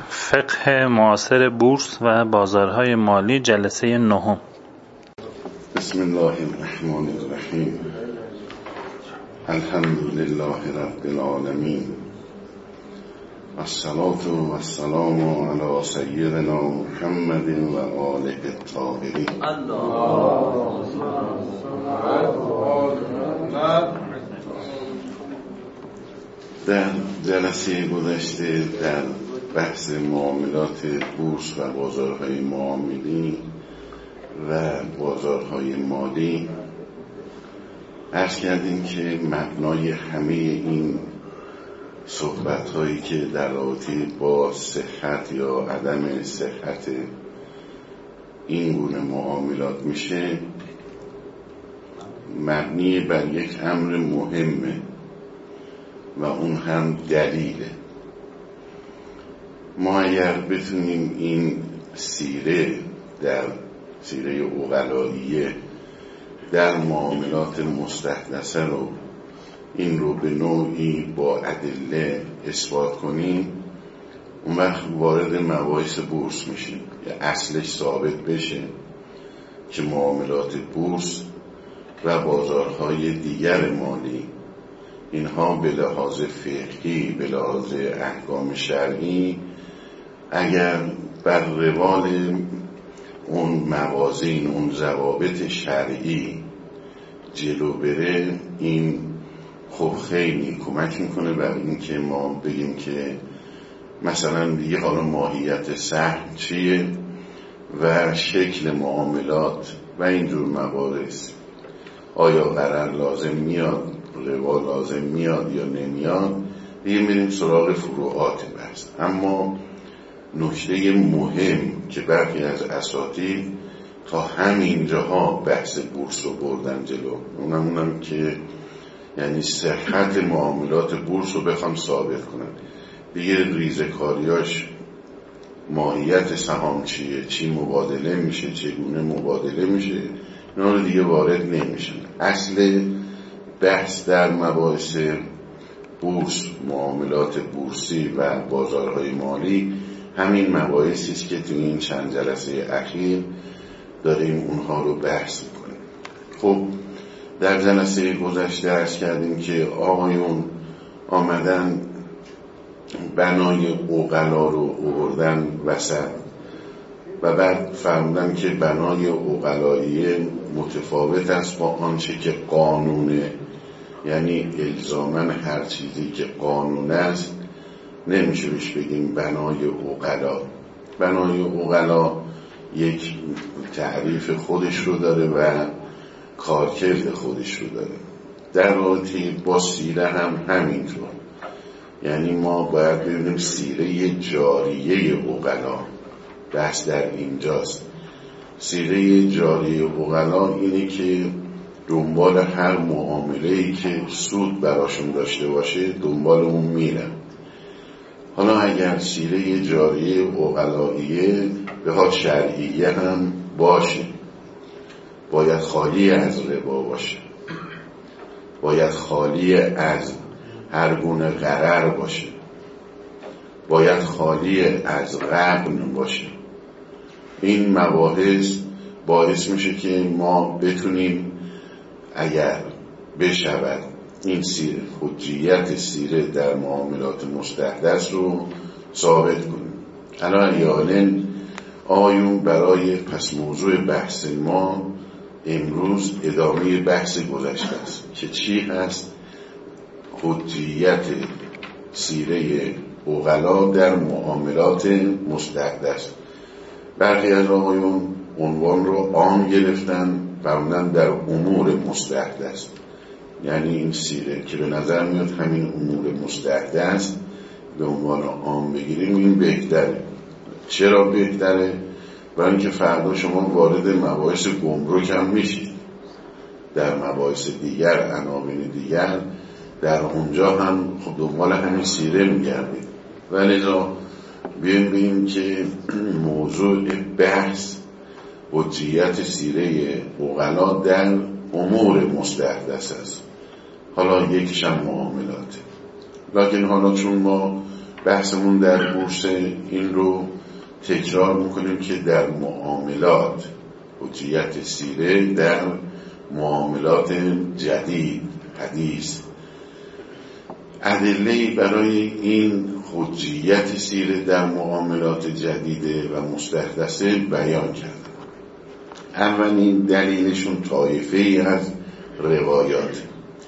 فقه معاصر بورس و بازارهای مالی جلسه نهم. بسم الله الرحمن الرحیم. الحمدلله رب العالمین، الصلاة و السلام علی سیدنا محمد و آله الطاهرین. در جلسه گذشته در بحث معاملات بورس و بازارهای معاملی و بازارهای مالی عرض کردیم که مبنای همه این صحبت‌هایی که در رابطه با صحت یا عدم صحت این گونه معاملات میشه مبنی بر یک امر مهمه و اون هم دلیله. ما اگر بتونیم این سیره در سیره عقلاییه در معاملات مستحدثه رو این رو به نوعی با ادله اثبات کنیم، اون وقت وارد مباحث بورس میشیم یا اصلش ثابت بشه که معاملات بورس و بازارهای دیگر مالی اینها به لحاظ فقهی به لحاظ احکام شرعی اگر بر روال اون موازین اون ضوابط شرعی جلو بره، این خب خیلی کمک میکنه بر این که ما بگیم که مثلا دیگه حالا ماهیت سهم چیه و شکل معاملات و اینجور مباحث، آیا قرار لازم میاد، روال لازم میاد یا نمیاد، دیگه میریم سراغ فروعات بحث. اما نکته مهم که برخی از اساتید تا همین جاها بحث بورس رو بردن جلو، اونم که یعنی صحت معاملات بورس رو بخوام ثابت کنن، دیگه ریزکاریاش ماهیت سهام چیه، چی مبادله میشه، چگونه مبادله میشه، اینا رو دیگه وارد نمیشن. اصل بحث در مباحث بورس، معاملات بورسی و بازارهای مالی همین مباحثی است که تو این چند جلسه اخیر داریم اونها رو بحث میکنیم. خب در جلسه گذشته عرض کردیم که آقایون آمدن بنای عقلا رو آوردن وسط و بعد فهمیدن که بنای عقلاییه متفاوت است با آنچه که قانونه، یعنی الزاماً هر چیزی که قانون است نمیشه بهش بگیم بنای عقلا. بنای عقلا یک تعریف خودش رو داره و کارکرد خودش رو داره. در رابطه با سیره هم همینطور، یعنی ما باید ببینیم سیره جاریه عقلا، بحث در اینجاست. سیره جاریه عقلا اینه که دنبال هر معامله‌ای که سود براشون داشته باشه دنبال اون میرن. حالا اگر سیره جاریه عقلاییه به ها شرعیه هم باشه، باید خالی از ربا باشه، باید خالی از هر گونه غرر باشه، باید خالی از غبن باشه. این مباحث باعث میشه که ما بتونیم اگر بشود این سیره، حجیت سیره در معاملات مستحدث رو ثابت کنیم. الان آیون برای پس موضوع بحث ما امروز ادامه بحث گذشته است که چی هست حجیت سیره عقلا در معاملات مستحدث. برخی از آقایون عنوان رو عام گرفتن فرمودن در امور مستحدث، یعنی این سیره که به نظر میاد همین امور مستحدث به عنوان عام بگیریم این بهتره. چرا بهتره؟ برای اینکه فردا شما وارد مباحث گمرک هم میشید، در مباحث دیگر عناوین دیگر در اونجا هم خب دنبال همین سیره میگردید. ولذا ببینیم که موضوع بحث حجیت سیره عقلا در امور مستحدث است. حالا یکیش هم معاملات، لکن حالا چون ما بحثمون در بورس این رو تکرار میکنیم که در معاملات، حجیت سیره در معاملات جدید حدیث، ادله‌ای برای این حجیت سیره در معاملات جدیده و مستحدثه بیان کردن. اولین دلیلشون طایفه‌ای از روایات.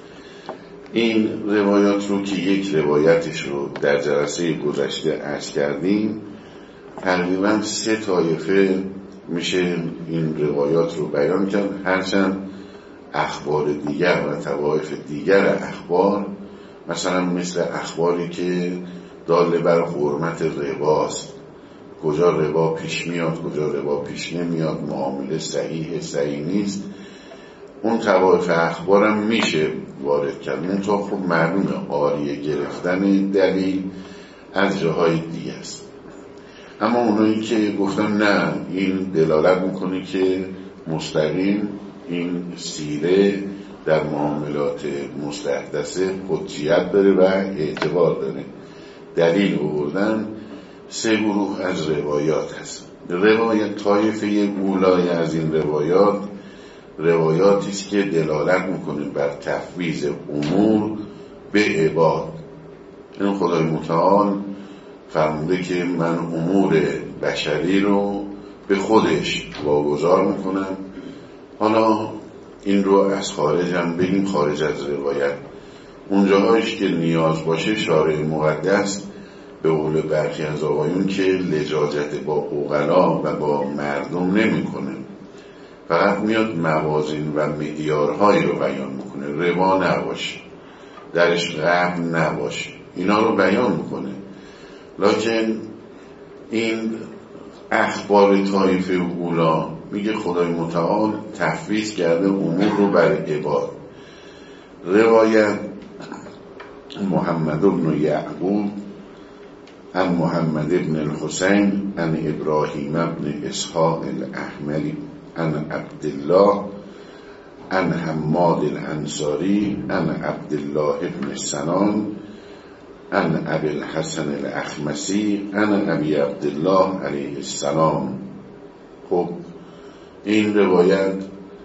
این روایات رو که یک روایتش رو در جلسه گذشته عرض کردیم، تقریبا 3 طایفه میشه این روایات رو بیان کرد، هرچند اخبار دیگر و طوایف دیگر اخبار، مثلا مثل اخباری که داله بر حرمت رباست، کجا ربا پیش میاد کجا ربا پیش نمیاد، معامله صحیح نیست، اون طوایف اخبارم میشه وارد کرد. اون تا خب معلومه عاریه گرفتن دلیل از جاهای دیگه است. اما اونایی که گفتن نه، این دلالت میکنه که مستقیم این سیره در معاملات مستحدثه حجیت داره و اعتبار داره، دلیل آوردن. 3 گروه از روایات هست. روایت طایفه اولای از این روایاتی است که دلالت میکنه بر تفویض امور به عباد. این خدای متعال فرموده که من امور بشری رو به خودش واگذار میکنم. حالا این رو از خارج هم بگیم، خارج از روایت، اونجاهایش که نیاز باشه شارع مقدس به قول برخی از آقایون که لجاجت با عقلا و با مردم نمیکنه، فقط میاد موازین و معیارهایی رو بیان میکنه، ربا نباشه، درش غبن نباشه، اینا رو بیان میکنه. لکن این اخبار طایفه اولا میگه خدای متعال تفویض کرده امور رو بر عباد. روایت محمد بن یعقوب عن محمد بن الحسین عن ابراهیم بن اسحاق الاحمری عن عبدالله عن حماد الانصاری عن عبدالله بن سنان عن ابی الحسن الاخمسی عن ابی عبدالله علیه السلام. خب این روایت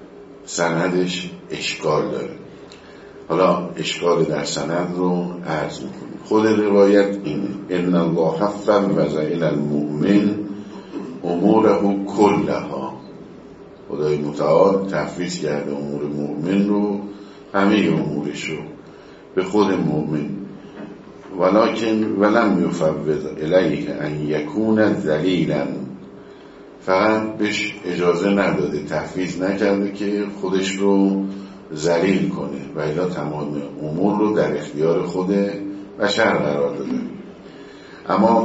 سندش اشکال داره. حالا اشکال در سند رو عرض میکنیم. خود روایت اینه: ان الله فوض الی المؤمن اموره کلها. خدای متعال تفویض کرده امور مؤمن رو، همه امورش رو به خود مؤمن. ولکن ولم یفوض الیه ان یکون ذلیلا، فقط بهش اجازه نداده، تفویض نکرده که خودش رو ذلیل کنه، و الا تمام امور رو در اختیار خود بشر قرار داده. اما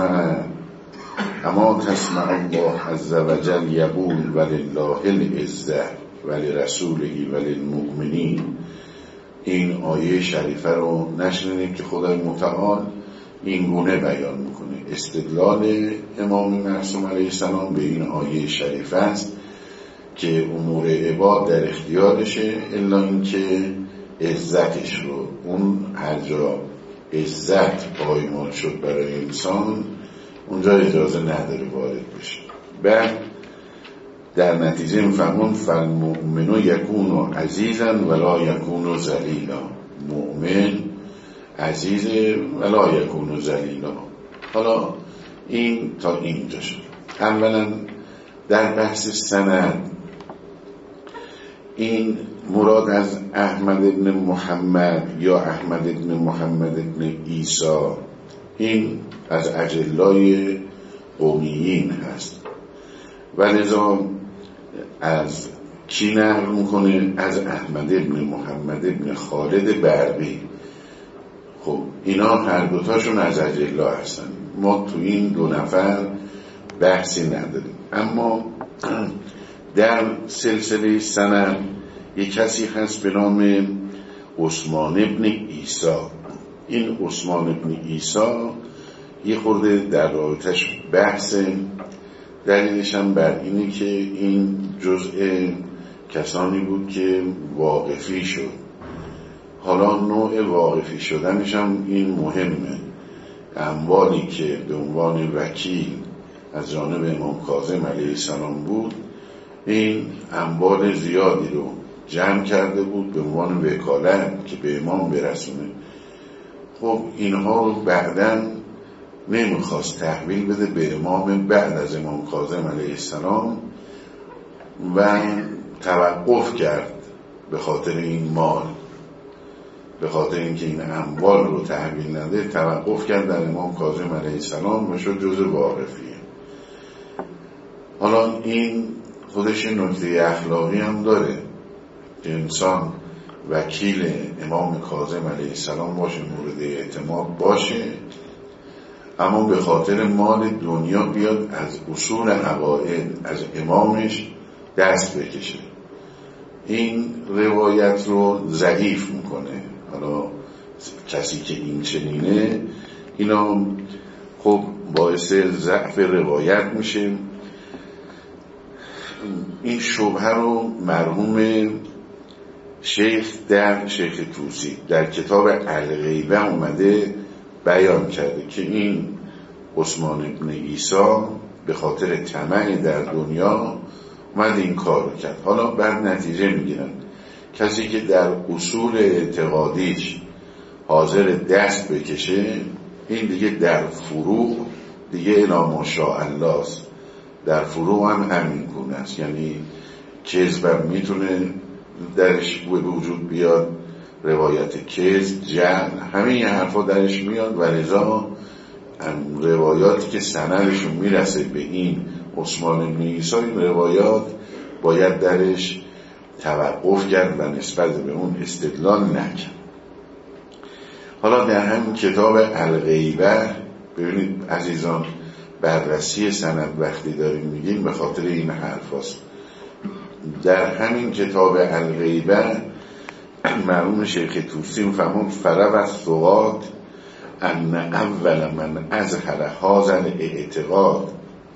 تسمع الله عز وجل یقول ولله العزة ولرسوله وللمؤمنین. این آیه شریفه رو نشنیدیم که خدای متعال این گونه بیان میکنه. استدلال امام معصوم علیه السلام به این آیه شریفه است که امور عباد در اختیارشه، الا اینکه عزتش رو، اون هر جا عزت پایمال شد برای انسان اونجا اجازه نداره وارد بشه. بعد در نتیجه میفهمون فالمؤمن یکون عزیزا ولا یکون ذلیلا. مؤمن عزیزه ولا یکون ذلیلا. حالا این تا اینجا شد. اولا در بحث سند، این مراد از احمد ابن محمد یا احمد ابن محمد ابن عیسی، این از اجلای قومیین هست و لذا از کی نقل میکنه؟ از احمد ابن محمد ابن خالد بربی. خب اینا هر دوتاشون از اجلا هستن، ما تو این 2 نفر بحثی نداریم. اما در سلسله سند یک کسی هست به نام عثمان ابن عیسی. این عثمان ابن عیسی یه خورده در رابطش بحثه. دلیلش هم بر اینه که این جزء کسانی بود که واقفی شد. حالا نوع واقفی شدنش هم این مهمه اموالی که به عنوان وکیل از جانب امام کاظم علیه السلام بود، این اموال زیادی رو جمع کرده بود به عنوان وکالت که به امام برسونه. خب اینها رو بعداً نمیخواست تحویل بده به امام بعد از امام کاظم علیه السلام و توقف کرد به خاطر این مال، به خاطر اینکه این اموال رو تحویل نده توقف کرد در امام کاظم علیه السلام و شد جزء واقفیه. حالا این خودش نکته اخلاقی هم داره که انسان وکیل امام کاظم علیه السلام باشه، مورد اعتماد باشه، اما به خاطر مال دنیا بیاد از اصول عقاید از امامش دست بکشه. این روایت رو ضعیف میکنه. حالا کسی که این چنینه اینا خب باعث ضعف روایت میشه. این شبهه رو مرحوم شیخ طوسی در کتاب الغیبه اومده بیان کرده که این عثمان ابن عیسی به خاطر طمع در دنیا اومد این کار رو کرد. حالا بعد نتیجه میگیرن کسی که در اصول اعتقادیش حاضر دست بکشه، این دیگه در فروع دیگه الا ماشاءالله است، در فروع هم همین گونه است. یعنی کذب میتونه درش به وجود بیاد، روایت کذب، جعل، همه این حرفا درش میاد و لذا روایاتی که سندشون میرسه به این عثمان بن عیسی، این روایات باید درش توقف کرد و نسبت به اون استدلال نکرد. حالا در همین کتاب الغیبه ببینید عزیزان، بررسی سند وقتی داریم میگیم به خاطر این حرف هست. در همین کتاب الغیبه مرحوم شیخ طوسی میفهمون فرب از ثقات ان اول من اظهر هذا الاعتقاد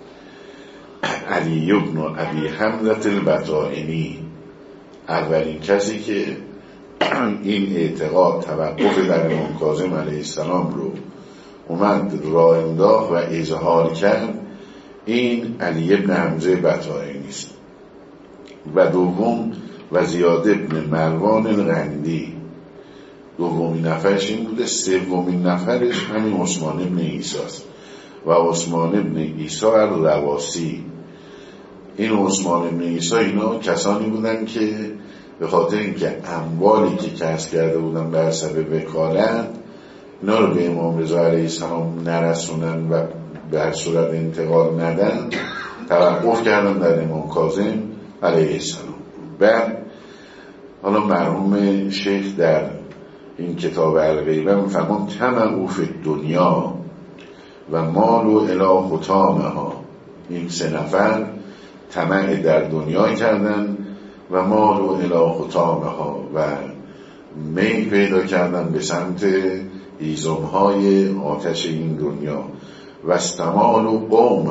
علی بن ابی حمزة البطائنی، اولین کسی که این اعتقاد توقف در امام کاظم علیه السلام رو اومد راه انداخت و اظهار کرد، این علی بن حمزه بطائنی است. و دوم و زیاد ابن مروان الغندی، دومین نفرش این بوده. سومین نفرش همین عثمان ابن عیسی است و عثمان ابن عیسی الرواسی. این عثمان ابن عیسی اینا کسانی بودن که به خاطر اینکه اموالی که کسب کرده بودن بر سبب وکالت اینا رو به امام رضا علیه السلام نرسونن و به صورت انتقال ندن، توقف کردن در امام کاظم علیه السلام. بعد حالا مرحوم شیخ در این کتاب الغیبه میفرمان طمعوا فی الدنیا و مالوا الی حطامها، این سه نفر طمع در دنیا کردن و مالوا الی حطامها و میل پیدا کردن به سمت هیزمهای آتش این دنیا. و استمالوا قوما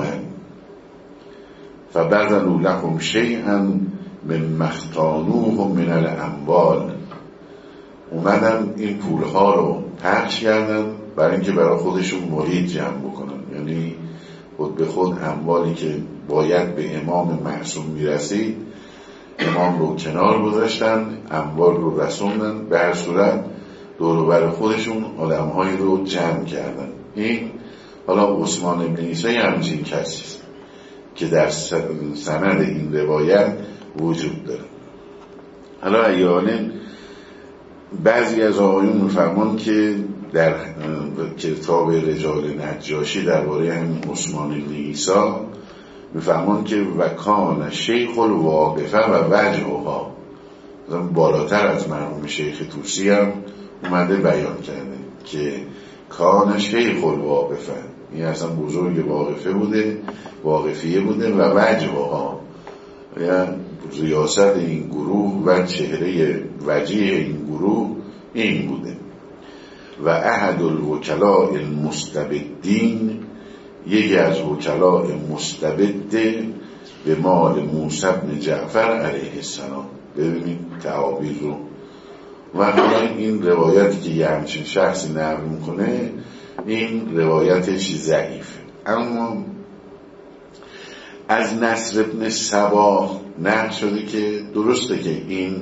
فبذلوا لهم شیئا مما اختانوهم من الاموال، اومدن این پولها رو پخش کردن برای اینکه برای خودشون مرید جمع بکنن. یعنی خود به خود اموالی که باید به امام معصوم میرسید امام رو کنار گذاشتن، اموال رو رسوندن، به هر صورت دور و بر خودشون آدمهایی رو جمع کردن. این حالا عثمان ابن عیسی همچین کسی است که در سند این روایت وجود داره. حالا ایانه بعضی از آقایون میفرمان که در کتاب رجال نجاشی درباره همین عثمان بن عیسی میفرمان که وکان شیخ الواقفه و وجهها، بالاتر از مرحوم شیخ طوسی هم اومده بیان کرده که کان شیخ الواقفه، این اصلا بزرگ واقفیه بوده و وجهها، یعنی ریاست این گروه و چهره وجیه این گروه این بوده. و احد الوکلاء المستبدین، یکی از وکلاء مستبد به مال موسی بن جعفر علیه السلام. ببینید تعابیر رو. و این روایتی که یه همچین شخصی نقل میکنه این روایتش ضعیفه. اما از نصر ابن صباح نقل شده که درسته که این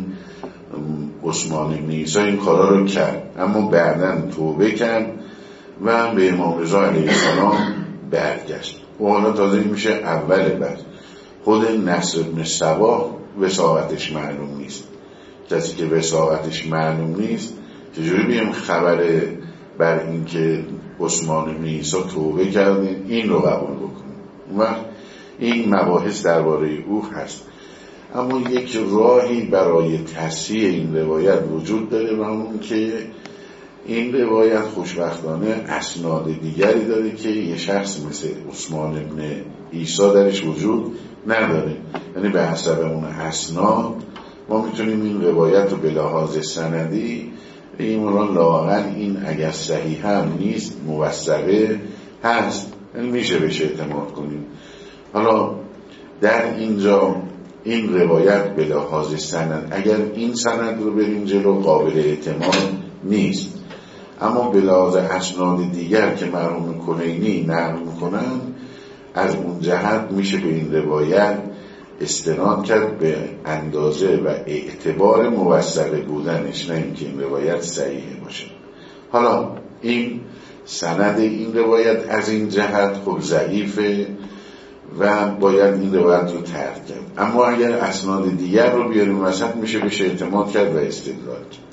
عثمان بن عیسی این کارا رو کرد، اما بعداً توبه کرد و به امام رضا علیه السلام برگشت و حالا تازه میشه اول بعد. خود نصر ابن صباح وثاقتش معلوم نیست. کسی که وثاقتش معلوم نیست چجوری بیم خبر بر این که عثمان بن عیسی توبه کرده این رو قبول بکنیم؟ و این مباحث درباره او هست. اما یک راهی برای تصحیح این روایت وجود داره و اون که این روایت خوشبختانه اسناد دیگری داره که یه شخص مثل عثمان بن عیسی درش وجود نداره. یعنی به حسب اون اسناد ما میتونیم این روایت رو به لحاظ سندی این لااقل این اگر صحیح هم نیست موثقه هست، یعنی میشه بهش اعتماد کنیم. حالا در اینجا این روایت به لحاظ سند اگر این سند رو بریم جلو قابل اعتماد نیست، اما به لحاظ اسناد دیگر که مرحوم کلینی نقل میکنن از اون جهت میشه به این روایت استناد کرد به اندازه و اعتبار موثقه بودنش، نه اینکه این روایت صحیحه باشه. حالا این سند این روایت از این جهت خب ضعیفه و باید این روایت رو ترک کرد، اما اگر اسناد دیگر رو بیاریم وسط میشه بهش اعتماد کرد و استدلال کرد.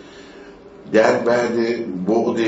در بعد بعد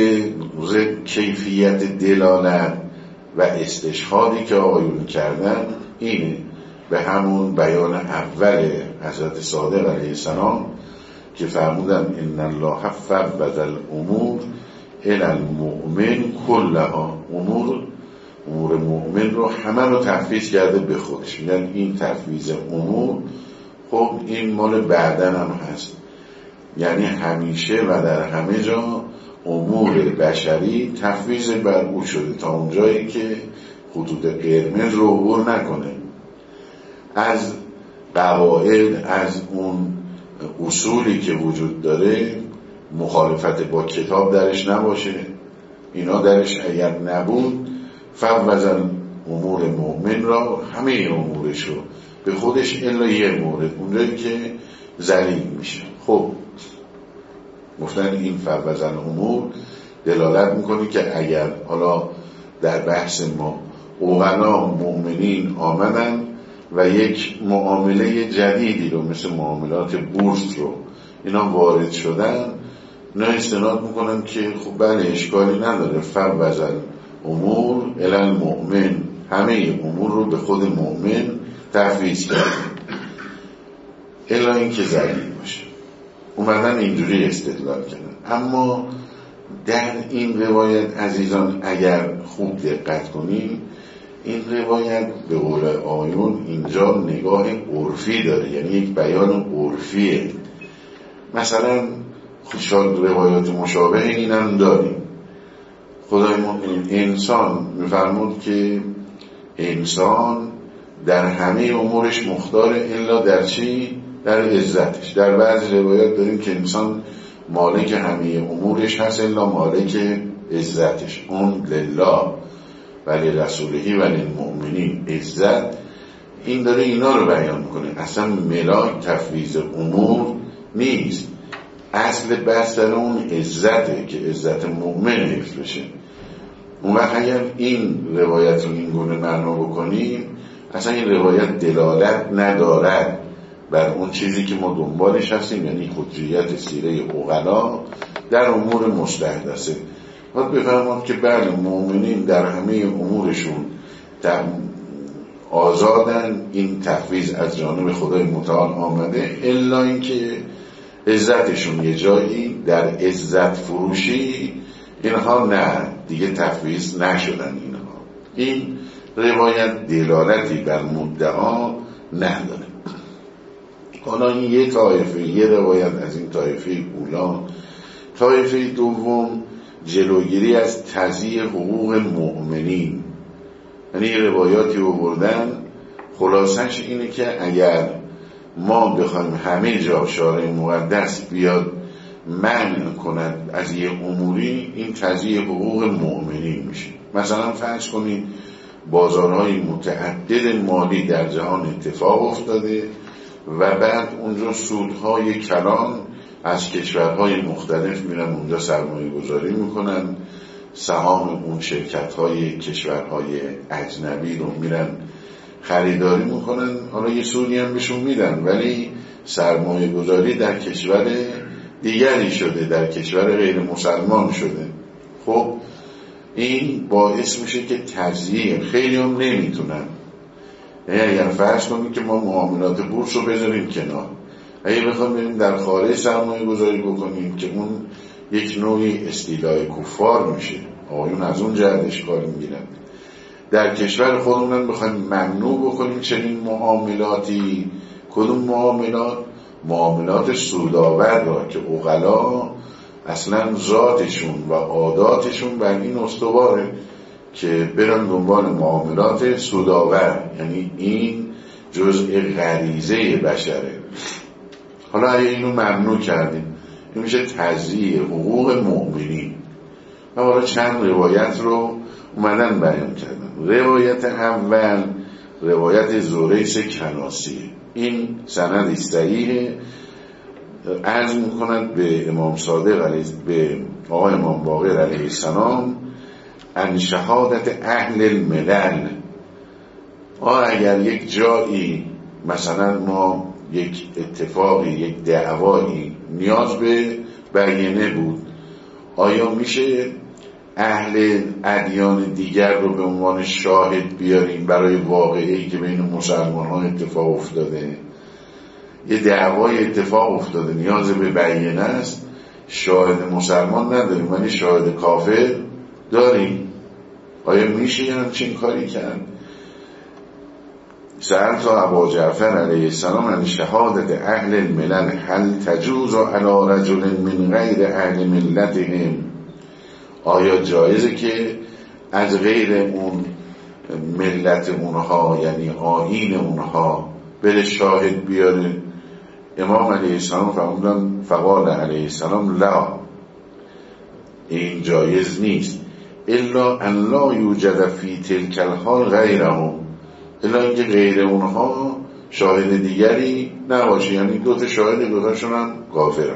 کیفیت دلالت و استشهادی که آقایون کردن اینه به همون بیان اول حضرت صادق علیه السلام که فرمودن ان الله فوض الامور الی المؤمن کلها، امور مؤمن رو همه رو تفویض کرده به خودش. میگن این تفویض امور خب این مال بعدن هم هست، یعنی همیشه و در همه جا امور بشری تفویض بر او شده تا اونجایی که خطوط قرمز رو عبور نکنه. از قواعد، از اون اصولی که وجود داره مخالفت با کتاب درش نباشه، اینا درش اگر نبود فوض امور مؤمن را همه امورش رو به خودش الا یه مورد اونجایی که ذلیل میشه. خب گفتن این فوض الامور دلالت میکنه که اگر حالا در بحث ما اوغلا مؤمنین آمدن و یک معامله جدیدی رو مثل معاملات بورس رو اینا وارد شدن، اینا استناد میکنن که خب بله اشکالی نداره فوض الامور الی المؤمن، همه امور رو به خود مؤمن تفویض کرد الا این که ذلیل باشه. اومدن اینجوری استدلال کردن. اما در این روایت عزیزان اگر خوب دقت کنیم این روایت به قول آیون اینجا نگاه عرفی داره، یعنی یک بیان عرفیه. مثلا شاید روایات مشابه این هم داریم. خدای انسان میفرمود که انسان در همه امورش مختاره الا در چی؟ در عزتش. در بعضی روایات داریم که انسان مالک همه امورش هست الا مالک عزتش. اون لله ولی رسولهی ولی المؤمنین عزت، این داره اینا رو بیان میکنه. اصلا ملاک تفویض امور نیست، اصل بحث در اون عزته که عزت مؤمن حفظ بشه. اون وقت اگر این روایت رو این گونه معنا بکنیم اصلا این روایت دلالت ندارد بر اون چیزی که ما دنبالش هستیم، یعنی حجیت سیره عقلا در امور مستحدثه. باید بفهمید که بله مؤمنین در همه امورشون آزادن، این تفویض از جانب خدای متعال آمده الا اینکه عزتشون یه جایی در عزت فروشی اینها نه دیگه تفویض نشدن. اینها این روایت دلالتی بر مدعا نداره. حالا این یه طایفه، یه روایت از این طایفه اولا. طایفه دوم جلوگیری از تضییع حقوق مؤمنین، یعنی روایاتی آوردن خلاصش اینه که اگر ما بخوایم همه جا شارع مقدس بیاد منع کند از یه اموری، این تضییع حقوق مؤمنین میشه. مثلا فرض کنید بازارهای متعدد مالی در جهان اتفاق افتاده و بعد اونجا سودهای کلان از کشورهای مختلف میرن اونجا سرمایه گذاری میکنن، سهام اون شرکتهای کشورهای اجنبی رو میرن خریداری میکنن، حالا یه سودی هم بهشون میدن، ولی سرمایه گذاری در کشور دیگری شده، در کشور غیر مسلمان شده. خب این باعث میشه که تضییع خیلی هم نمیتونن. اگر فرض کنیم که ما معاملات بورس رو بذاریم کنار، اگه بخوام بریم در خارج سرمایه گذاری بکنیم که اون یک نوعی استیلای کفار میشه، آقایون از اون جهت اشکال میگیرن. در کشور خودمون بخوایم ممنوع بکنیم چنین معاملاتی، کدوم معاملات؟ معاملات سودآور را که عقلا اصلا ذاتشون و عاداتشون بر این استواره که برن دنبال معاملات سودآور، یعنی این جزء غریزه بشره. حالا اگه اینو ممنوع کردیم، این میشه تضییع حقوق مؤمنین. و حالا چند روایت رو اومدن بیان کردن. روایت اول روایت زریس کناسی، این سند صحیحه. عرض میکند به امام صادق به آقای امام باقر علیه السلام ان شهادت اهل الملل. اگر یک جایی مثلا ما یک اتفاقی، یک دعوایی نیاز به بیانه بود، آیا میشه اهل ادیان دیگر رو به عنوان شاهد بیاریم برای واقعی که بین مسلمان ها اتفاق افتاده؟ یه دعوای اتفاق افتاده نیاز به بیانه است، شاهد مسلمان نداریم ولی شاهد کافر داریم، آیا میشه یه همچین کاری کرد؟ سألت ابا جعفر علیه السلام عن شهادت اهل الملل هل تجوز علی رجل من غیر اهل ملتهم. آیا جایزه که از غیر اون ملت اونها، یعنی آیین اونها، بره شاهد بیاره؟ امام علیه السلام فرمودن فقال علیه السلام لا، این جایز نیست، الا ان لا یوجد فی تلک الحال غیرهم، الا اینکه غیر اونها شاهد دیگری نباشه، یعنی دوتا شاهد دوتاشون هم کافرن.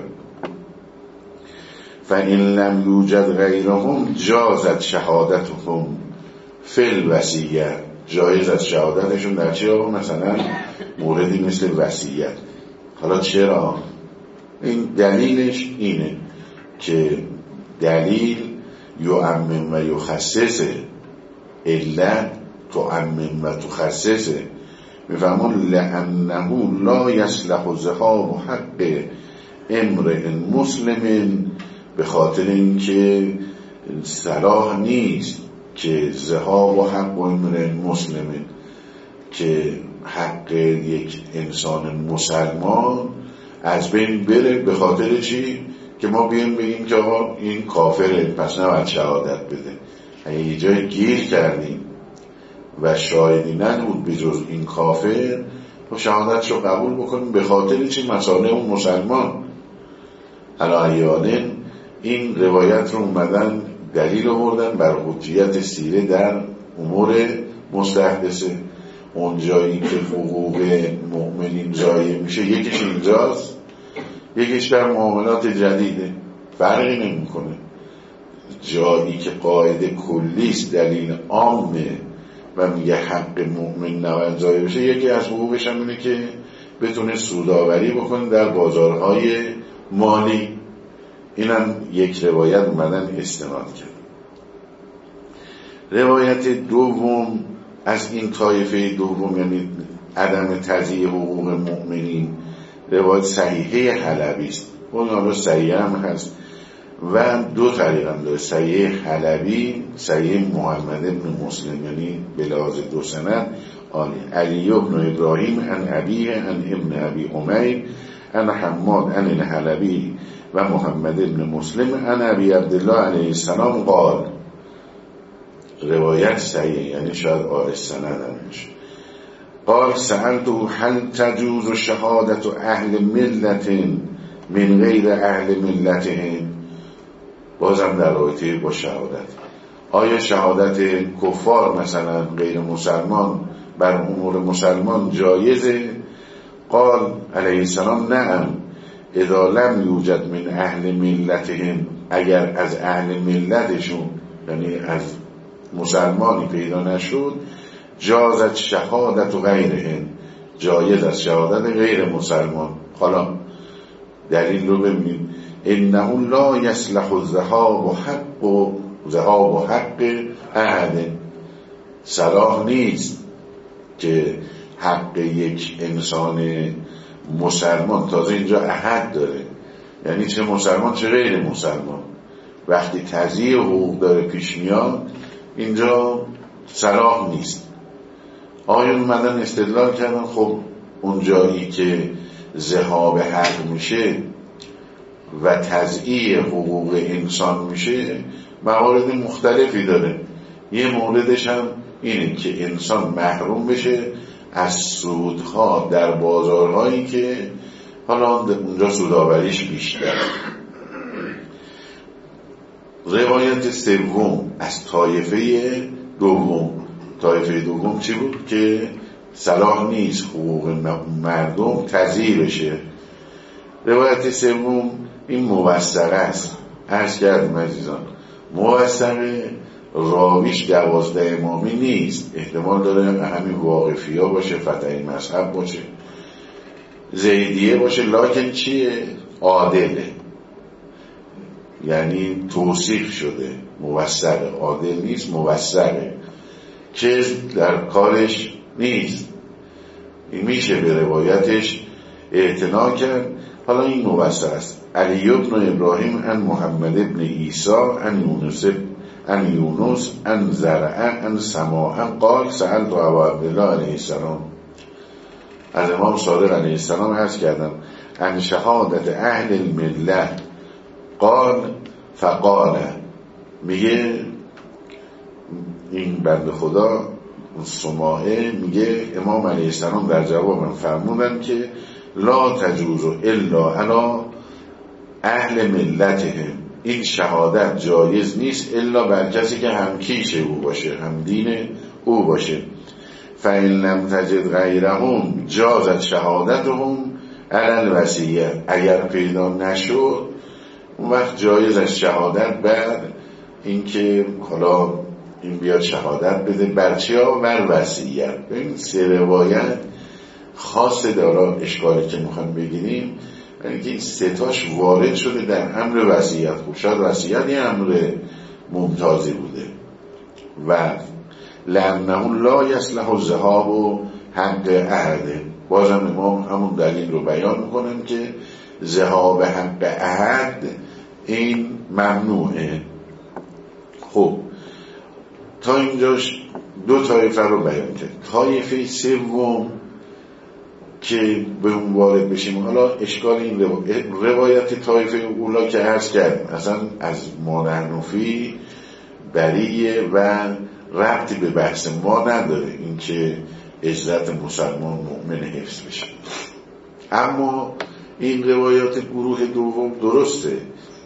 فإن لم یوجد غیرهم جازت شهادتهم فی الوصیه. جایز از شهادتشون در چی آقا؟ مثلا موردی مثل وصیت. حالا چرا؟ این دلیلش اینه که دلیل یعمم و یخصصه، علت تعمم و تخصصه. میفهمون لأنه لا یصلح ذهاب حق امرئ مسلم، به خاطر اینکه صلاح نیست که ذهاب و حق امرئ مسلم، که حق یک انسان مسلمان از بین بره. به خاطر چی؟ که ما بیایم بگیم که آقا این کافره پس نباید شهادت بده. اگه یه جای گیر کردیم و شاهدی نبود به جز این کافر، و شهادتش رو قبول بکنیم. به خاطر چی؟ مسئله اون مسلمان. علیانه این روایت رو اومدن دلیل آوردن بر حجیت سیره در امور مستحدثه. اون جایی که حقوق مؤمنین ضایع میشه، یکیش اینجاست، یکیش در معاملات جدیده، فرقی نمیکنه. جایی که قاعده کلیست، دلیل عامه و میگه حق مؤمن نباید ضایع بشه، یکی از حقوقش هم اینه که بتونه سودآوری بکنه در بازارهای مالی. اینم یک روایت اومدن استناد کرد. روایت دوم از این طایفه دوم، یعنی عدم تضییع حقوق مؤمنین، روایت صحیحه حلبی است. اون حالا صحیح هم هست و دو طریق هم داره، صحیح حلبی، صحیح محمد بن مسلم، یعنی بلحاظ دو سند علی بن ابراهیم عن ابیه عن ابن ابی امیر عن حماد عن الحلبی و محمد بن مسلم عن ابی عبدالله علیه السلام قال. روایت صحیح، یعنی شاید آل سند هم میشه. قال سألته هل تجوز شهادت اهل ملت من غیر اهل ملتهم، بازم در رابطه با شهادت، آیا شهادت کفار مثلا غیر مسلمان بر امور مسلمان جایزه؟ قال علیه السلام نعم اذا لم یوجد من اهل ملتهم، اگر از اهل ملتشون یعنی از مسلمانی پیدا نشد، جازت شهادت و غیرهم، جایز از شهادت غیر مسلمان. حالا دلیل رو ببینید، انه لا یصلح الذهاب حق احد، صلاح نیست که حق یک انسان مسلمان، تازه اینجا احد داره یعنی چه مسلمان چه غیر مسلمان، وقتی تضییع حقوق داره پیش میاد اینجا صلاح نیست. آیون اومدن استدلال کردن خب اون جایی که ذهاب حق میشه و تضییع حقوق انسان میشه موارد مختلفی داره، یه موردش هم اینه که انسان محروم بشه از سودها در بازارهایی که حالا اونجا سودآوریش بیشتره. روایت سوم از طایفه دوم چی بود؟ که صلاح نیست حقوق مردم تضییع بشه. روایت سوم این موثقه است. عرض کردیم عزیزان موثقه راویش 12 امامی نیست، احتمال داره همین واقفی ها باشه، فتحی مذهب باشه، زیدیه باشه، لکن چیه؟ عادله، یعنی توصیف شده، موثقه، عادل نیست، موثقه که در کارش نیست، این میشه به روایتش اعتنا کرد. حالا این موثق است. علی بن ابراهیم عن محمد ابن عیسی عن یونس عن زرع عن سماع قال سألت ابا عبدالله علیه السلام، از امام صادق علیه السلام عرض کردم عن شهادت اهل المله قال فقال، میگه این بنده خدا سماعه میگه امام علیه السلام در جواب فرمودن که لا تجوز الا علی اهل ملتهم، این شهادت جایز نیست الا بر کسی که همکیش او باشه، هم دین او باشه. فإن لم تجد غیرهم جازت شهادتهم علی الوصیه، اگر پیدا نشد اون وقت جایز از شهادت بر این که حالا این بیاد شهادت بده بر چیا؟ بر وصیت. این سه روایت خاص دارا اشکالی که میخوام بگیریم یعنی که این ستاش وارد شده در امر وصیت. خب شاید وصیت یه امر ممتازی بوده و لأنه لا یصلح الذهاب و حق احد، بازم امام همون دلیل رو بیان میکنن که ذهاب حق احد این ممنوعه. خب تا اینجاش دو طایفه رو بیان کرد. طایفه سوم که به اون وارد بشیم، حالا اشکال این روایت طایفه اولا که عرض کردیم اصلا از ما نحنفی بریه و ربطی به بحث ما نداره این که عزت مسلمان مؤمن حفظ بشه. اما این روایات گروه دوم درسته،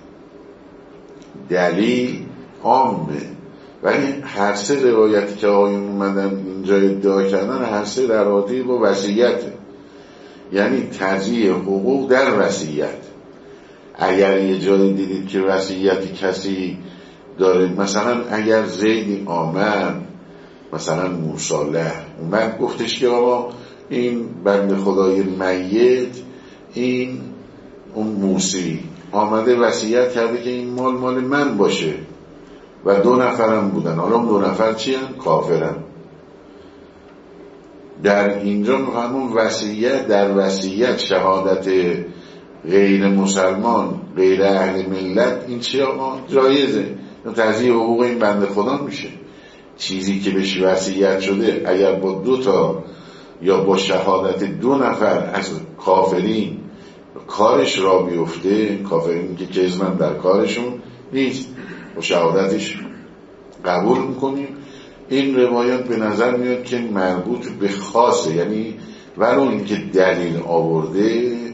دلیل عامه، ولی هر سه روایتی که آقایون اومدن اینجا ادعا کردن هر سه در رابطه با وصیته، یعنی تضییع حقوق در وصیت. اگر یه جایی دیدید که وصیتی کسی داره، مثلا اگر زیدی آمد مثلا مصالح اومد گفتش که آقا این بنده خدای میت این اون موسی آمده وصیت کرده که این مال من باشه و 2 نفرم بودن، حالا 2 نفر چی هن؟ کافرن. در اینجا همون وصیت، در وصیت شهادت غیر مسلمان غیر اهل ملت این چی آقا؟ جایزه، تضییع حقوق این بنده خدا میشه. چیزی که بهش وصیت شده اگر با 2 تا یا با شهادت 2 نفر از کافرین کارش را بیفته، کافرین که کذبن در کارشون نیست و شهادتش قبول میکنیم. این روایات به نظر میاد که مربوط به خاصه، یعنی ولو اینکه دلیل آورده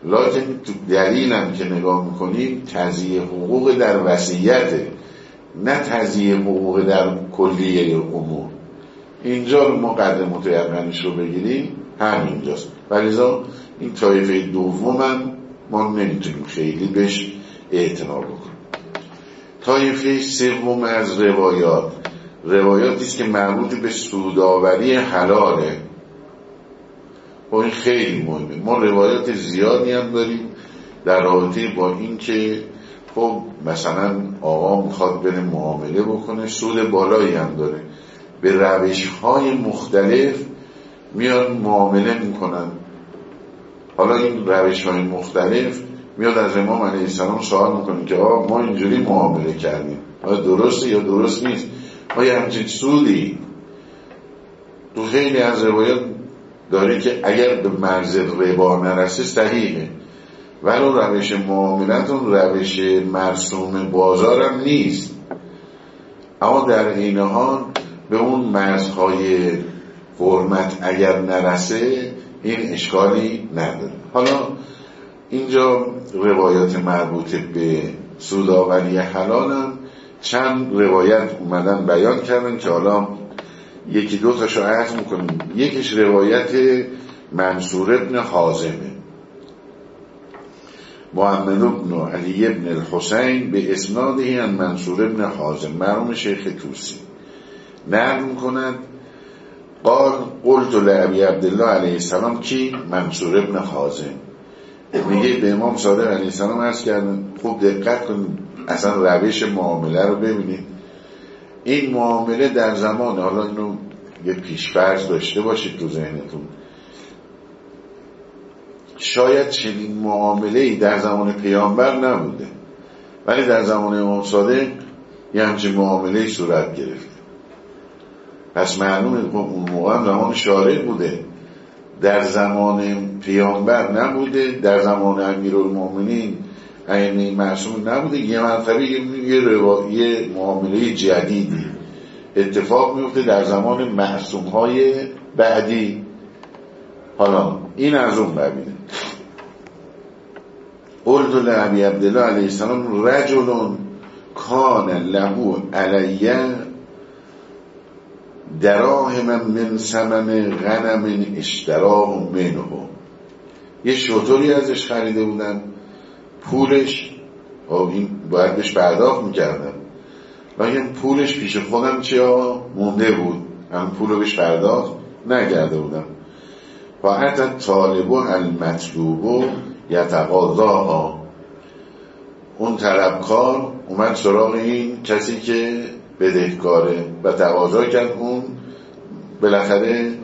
لکن تو دلیلم که نگاه میکنیم تضییع حقوق در وصیته، نه تضییع حقوق در کلیه امور. اینجا رو ما قدر متیقنش رو بگیریم همینجاست. ولذا این طایفه دومم ما نمیتونیم خیلی بهش اعتنا بکنیم. طایفه سوم از روایاتی است که مربوط به سودآوری حلاله. و این خیلی مهمه. ما روایات زیادی هم داریم در رابطه با این که خب مثلا آقا میخواد بره معامله بکنه، سود بالایی هم داره، به روش‌های مختلف میان معامله میکنن. حالا این روش‌های مختلف میاد از امام علیه السلام سوال میکنه که آقا ما اینجوری معامله کردیم، آیا درسته یا درست نیست؟ آیا همچین سودی؟ تو خیلی از روایات داره که اگر به مرز ربا نرسه صحیحه، ولو روش معاملتون روش مرسوم بازارم نیست، اما در این حال به اون مرزهای حرمت اگر نرسه این اشکالی نداره. حالا اینجا روایات مربوط به سودآوری حلال هم چند روایت اومدن بیان کردن که حالا یکی دو تاشو عرض میکنیم. یکیش روایت منصور ابن حازمه، محمد ابن علی ابن الحسین به اسنادی عن منصور ابن حازم مرحوم شیخ توسی نقل میکنند قال قلت لابی عبدالله علیه السلام کی؟ منصور ابن حازم میگه به امام صادق علیه السلام عرض کردن خوب دقت کنید اصلا روش معامله رو ببینید. این معامله در زمان، حالا اینو یه پیش‌فرض داشته باشید تو ذهنتون، شاید چنین معامله‌ای در زمان پیامبر نبوده، ولی در زمان امام صادق یه همچین معامله‌ای صورت گرفت. پس معلومه اون موقع هم زمان شارع بوده، در زمان پیامبر نبوده، در زمان امیرالمومنین ائمه معصوم نبوده. یه مرتبه یه معامله جدیدی اتفاق میفته در زمان معصوم‌های بعدی. حالا این از اون ببینه. قلت لابی عبدالله علیه السلام رجل کان له علی دراهم من ثمن غنم اشتراه منه، یه شتری ازش خریده بودن، پولش این باید بهش پرداخت میکردم، لیکن پولش پیش خودم مونده بود، هم پولو بهش پرداخت نکرده بودم. و حتی طالب المطلوب یتقاضاها، اون طلبکار اومد سراغ این کسی که بدهکاره و تقاضا کرد اون بالاخره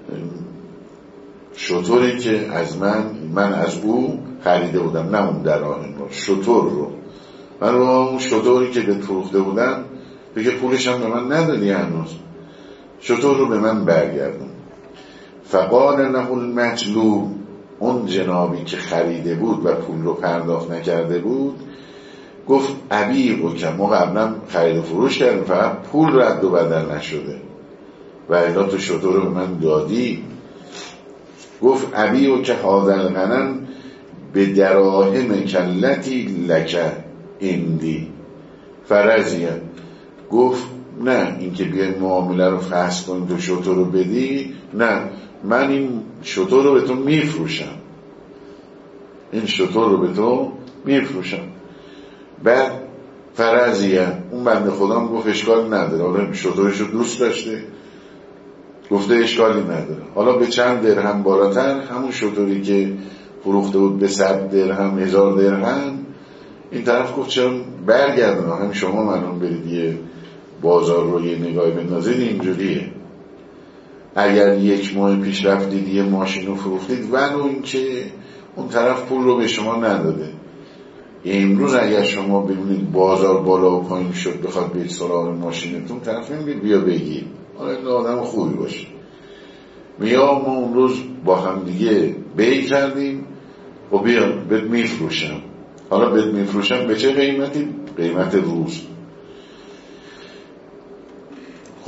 شتری که از من از او خریده بودم، نه اون دراهم رو، شتر رو، من رو اون شتری که به فروخته بودم بگه پولش هم به من ندادی هنوز، شتر رو به من برگردون. فقال له المطلوب، اون جنابی که خریده بود و پول رو پرداخت نکرده بود گفت ابیعو که ما قبلا خرید و فروش کردیم فقط پول رد و بدل نشده و الا تو شتر رو به من دادی. گفت ابیعو که هذا الغنم به دراهم کلتی لکه اندی فرضیه. گفت نه این که بیای معامله رو فحص کنی تو شتر رو بدی، نه من این شتر رو به تو میفروشم، این شتر رو به تو میفروشم. بعد فرضیه اون بنده خدا گفت اشکالی نداره، حالا شترش رو دوست داشته گفته اشکالی نداره، حالا به چند درهم بالاتر همون شتری که فروخته بود به 100 درهم 1000 درهم، این طرف گفت چرا برگردن، همین شما منون برید یه بازار رو یه نگاهی بندازید اینجوریه، اگر 1 ماه پیش رفتید یه ماشین رو فروختید ولو این که اون طرف پول رو به شما نداده، امروز اگر شما ببینید بازار بالا و پایین شد بخواد برید سراغ ماشینتون، طرف نمیگه بیا بگیر، حالا این آدم خوبی باشه، میگه ما اون روز با هم دیگه بیع کردیم و بیا بهت میفروشم، حالا بهت میفروشم به چه قیمتی؟ قیمت روز. خب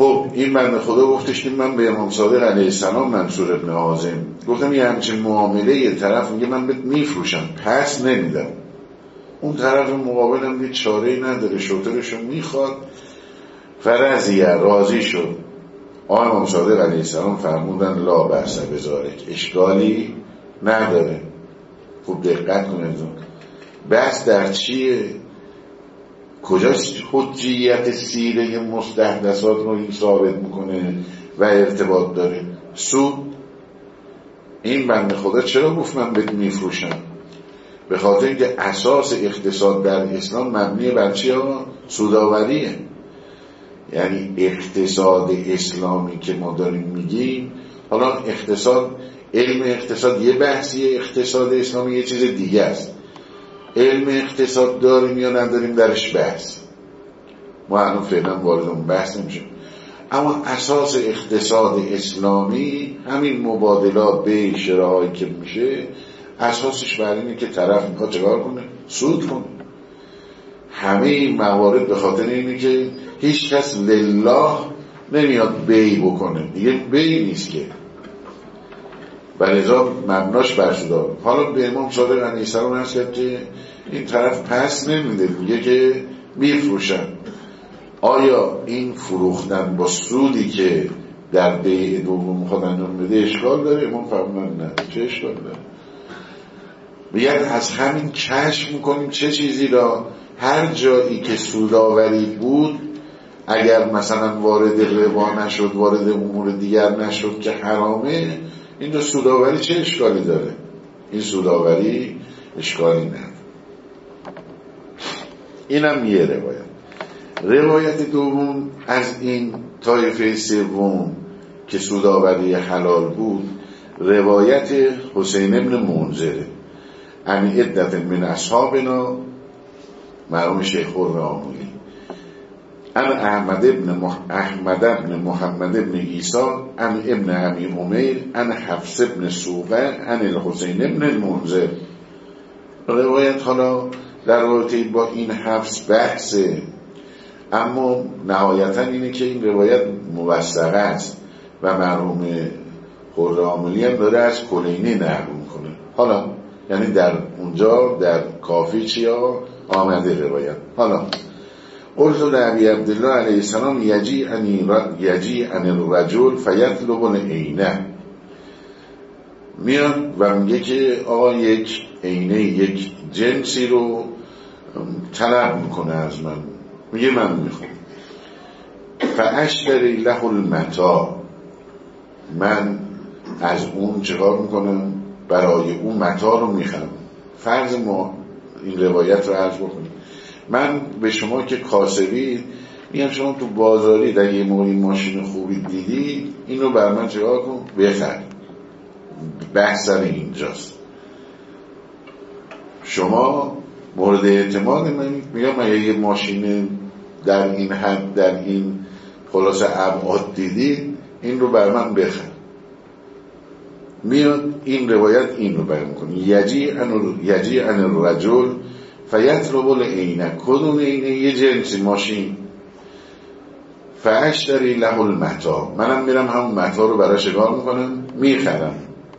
خب این بنده خدا گفتش که من به امام صادق علیه السلام منصور ابن حازم گفتم یه همچین معامله، یه طرف میگه من بهت میفروشم پس نمیدم، اون طرف مقابلم دید چاره‌ای نداره، شترشو میخواد، فرضیه راضی شد. امام صادق علیه السلام فرمودن لا بأس بذالک، اشکالی نداره. خوب دقت کنید، بحث در چیه؟ کجاست حجیت سیره مستحدثات رو این ثابت میکنه و ارتباط داره؟ سود. این بنده خدا چرا گفت من بهت میفروشم؟ به خاطر اینکه اساس اقتصاد در اسلام مبنی بر چی ها؟ سودآوریه. یعنی اقتصاد اسلامی که ما داریم میگیم، حالا اقتصاد، علم اقتصاد یه بحثیه، اقتصاد اسلامی یه چیز دیگه است. علم اقتصاد داریم یا نداریم درش بحث، ما الان فعلا وارد اون بحث نمیشیم. اما اساس اقتصاد اسلامی همین مبادلات به شراهایی که میشه، اساسش بر اینه که طرف میخواد چکار کنه؟ سود کنه. همه این موارد به خاطر اینه که هیچ کس لله نمیاد بی بکنه، دیگه بی نیست که، ولذا مبناش بر سود. حالا به امام صادق علیه السلام هست که این طرف پس نمیده، میگه که میفروشن. آیا این فروختن با سودی که در بیع دوم میخواد انجام بده اشکال داره؟ امام فرمودن نه. چه اشکال داره؟ میگن از همین کشف میکنیم چه چیزی را هر جایی که سودآوری بود، اگر مثلا وارد ربا نشد، وارد امور دیگر نشد که حرامه، اینجا سودآوری چه اشکالی داره؟ این سودآوری اشکالی نداره. اینم یه روایت دوم از این طایفه سوم که سودآوری حلال بود، روایت حسین ابن منذر عن عدت من اصحابنا مرحوم شیخ خرم‌آملی، عن احمد ابن محمد ابن عیسی عن ابن ابی عمیر عن حفص ابن سوقه عن الحسین ابن المنذر. روایت حالا در رابطه با این حفص بحثه، اما نهایتا اینه که این روایت موثقه است و مرحوم خرم‌آملی هم داره از کلینی نقل میکنه. حالا یعنی در اونجا در کافی چیا آمده روایت. حالا قلت لأبی عبدالله علیه السلام یجی عن الرجل فیطلب العینه، میاد و میگه که آقا یک عینه، یک جنسی رو طلب میکنه از من، میگه من میخوام. فاشتری له المتاع، من از اون چکار میکنم؟ برای اون متاع رو میخرم. فرض ما این روایت رو عرض بکنیم، من به شما که کاسبی میگم شما تو بازاری در یه موقعی ماشین خوبی دیدی، اینو بر من چکار کن؟ بخر. بحث سر اینجاست. شما مورد اعتماد من، میگم من یه ماشین در این حد، در این خلاصه ابعاد دیدی، این رو بر من بخر. میاد این روایت این رو بیان کنه، یجی عن الرجل فیطلب العینه، کدوم عینه؟ یه جنسی ماشین. فاشتری له المتاع، منم میرم همون متاع رو برای شکار میکنم، میخرم.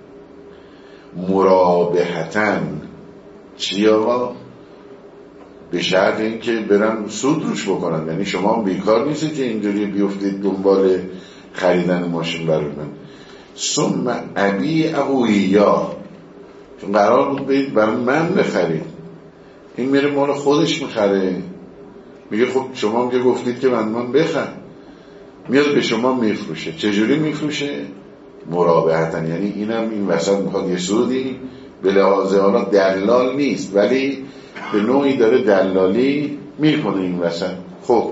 مرابحتن چیا؟ به شرط این که برم سود روش بکنم. یعنی شما هم بیکار نیستید که اینجوری بیفتید دنبال خریدن ماشین برای من. ثم ابی ابویا، چون قرار بود بید برای من بخرید، این میره مال خودش میخره، میگه خب شما هم که گفتید که من بخر، میاد به شما میفروشه. چجوری میفروشه؟ مرابحتن، یعنی اینم این وسط میخواد یه سودی، به لحاظ حالا دلال نیست ولی به نوعی داره دلالی میکنه این وسط. خب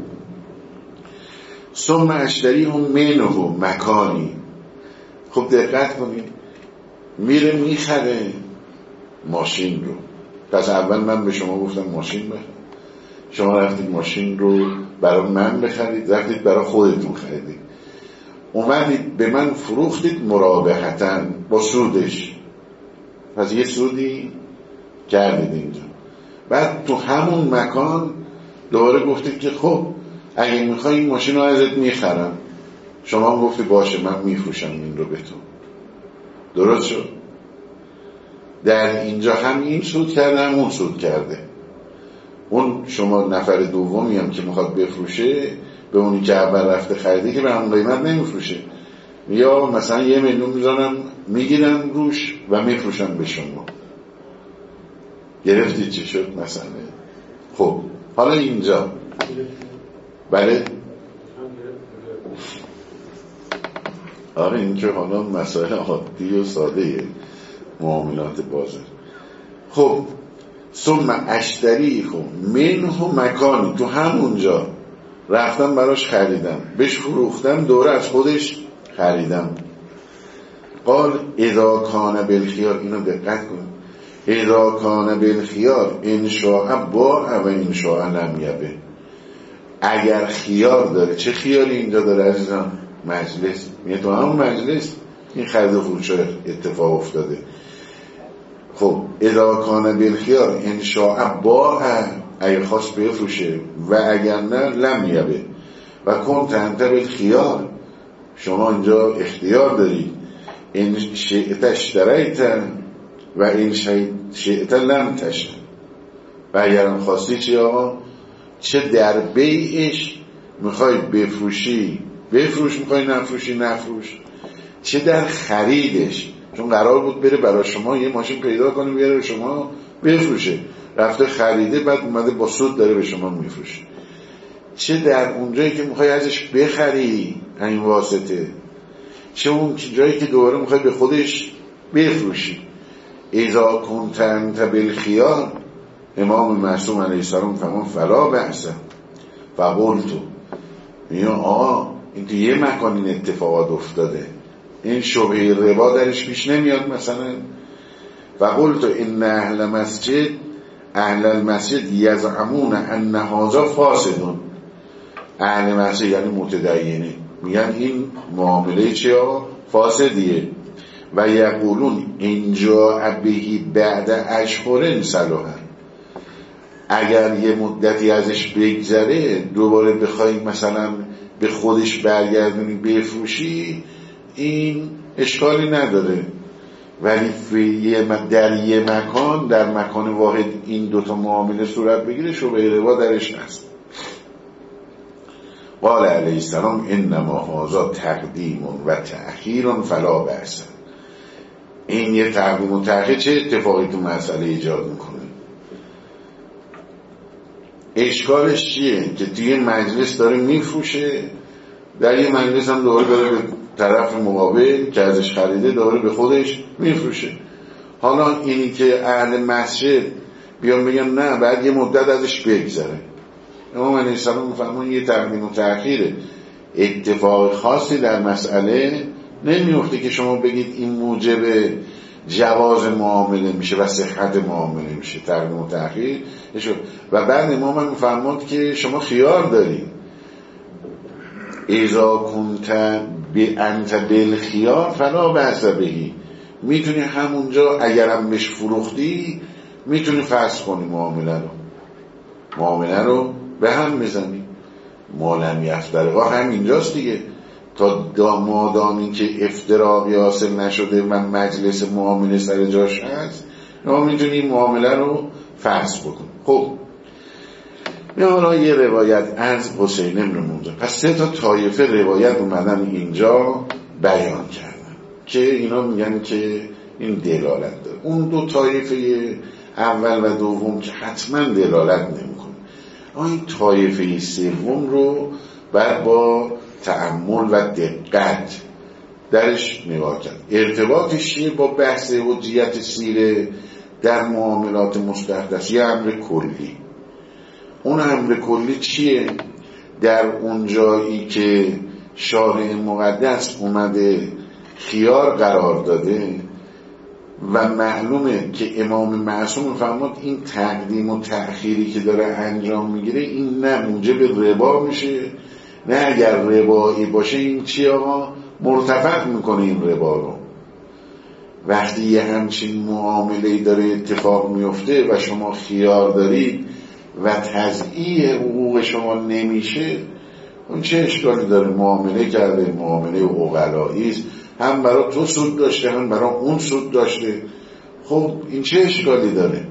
ثم اشتری هم منه مکانی. خب دقت کنید، میره میخره ماشین رو. پس اول من به شما گفتم ماشین بخرید، شما رفتید ماشین رو برای من بخرید، رفتید برای خودتون خریدید، اومدید به من فروختید مرابحتن با سودش. پس یه سودی کردید اینجا. بعد تو همون مکان دوباره گفتید که خب اگه میخوای این ماشین رو ازت میخرم، شما هم گفتی باشه من میفروشم این رو به تو، درست شد؟ در اینجا هم این سود کرده هم اون سود کرده. اون شما نفر دومی هم که میخواد بفروشه به اونی که اول رفته خریده که به همون قیمت نمیفروشه، یا مثلا 1 میلیون میذارم میگیرم روش و میفروشم به شما. گرفتی چی شد مثلا؟ خب حالا اینجا بله آره این که حالا مسائل عادی و ساده معاملات بازار. خب ثم اشتری منه مکانی، تو همونجا رفتم براش خریدم، بهش فروختم، دوره از خودش خریدم. قال اذا کان بالخیار، اینو دقت کن، اذا کان بالخیار ان شاء باع و ان شاء لم یبه. اگر خیار داره، چه خیاری اینجا داره عزیزم؟ مجلس. میگه تو همون مجلس این خرید و فروش اتفاق افتاده. خب اذا کان بالخیار ان شاء باع، اگر خواست بفروشه، و اگر نه لم یبه. و کنت انت بالخیار، شما اینجا اختیار داری، این شئت اشتریت و این شئت لم تشتری. و اگرم خواستی چی آقا؟ چه در بیعش میخوای بفروشی بفروش، میخوای نفروشی نفروش، چه در خریدش، چون قرار بود بره برای شما یه ماشین پیدا کنه بیاره به شما بفروشه، رفته خریده بعد اومده با سود داره به شما میفروشه، چه در اونجایی که میخوای ازش بخری همین واسطه، چه اون جایی که دوباره میخوای به خودش بفروشی. اذا کنت انت بالخیار، امام معصوم علیه السلام فرمان فلا بأس فقلتو، میگه آقا این تو یه مکان این اتفاقات افتاده، این شبهه ربا درش پیش نمیاد مثلا. فقلتو ان اهل المسجد یزعمون ان هذا فاسدون. اهل مسجد یعنی متدینی میگن این معامله چه فاسدیه. و یقولون اینجا بهی بعد اشهر صلاحا، اگر یه مدتی ازش بگذره دوباره بخوای مثلا به خودش برگردونی بفروشی، این اشکالی نداره. ولی در یه مکان، در مکان واحد این دوتا معامله صورت بگیره، شبهه ربا درش هست. قال علیه السلام انما هذا تقدیم و تأخیر فلا بأس. این یه تقدیم و تأخیر چه اتفاقی تو مسئله ایجاد میکنه؟ اشکالش چیه؟ که توی مجلس داره میفروشه، در یه مجلس هم دوباره داره به طرف مقابل که ازش خریده داره به خودش میفروشه. حالا اینی که اهل مسجد بیان بگن نه بعد یه مدت ازش بگذره، امام علیه السلام میفرمون یه تقدیم و تأخیره، اتفاق خاصی در مسئله نمیفته که شما بگید این موجب جواز معامله میشه و صحت معامله میشه، تقدیم و تأخیر. و بعد امام هم میفرمود که شما خیار دارید، اذا کنت انت بالخیار فلا بأس بهی، میتونی همونجا اگرم بهش فروختی میتونی فسخ کنی معامله رو به هم میزنی. مالم یفترقا همینجاست دیگه، تا مادامی که افتراقی حاصل نشده و مجلس معامله سر جاش هست، ما میتونی معامله رو فسخ بکن. خب حالا یه روایت از حسین بن منذر. پس 3 طایفه روایت اومدن اینجا بیان کردن که اینا میگن که این دلالت داره. اون 2 طایفه اول و دوم که حتما دلالت نمیکنه، این طایفه سوم رو بعد با تأمل و دقت درش نگاه کرد. ارتباطش چیه با بحث حجیت سیره در معاملات مستحدث؟ یه امر کلی. اون امر کلی چیه؟ در اون جایی که شارع مقدس اومده خیار قرار داده و معلومه که امام معصوم فرمود این تقدیم و تأخیری که داره انجام میگیره این نه موجب ربا میشه، نه اگر ربایی باشه این چی آقا مرتفع میکنه این ربا رو. وقتی یه همچین معامله‌ای داره اتفاق میفته و شما خیار دارید و تضییع حقوق شما نمیشه، اون چه اشکالی داره؟ معامله کرده، معامله عقلایی است، هم برای تو سود داشته هم برای اون سود داشته. خب این چه اشکالی داره؟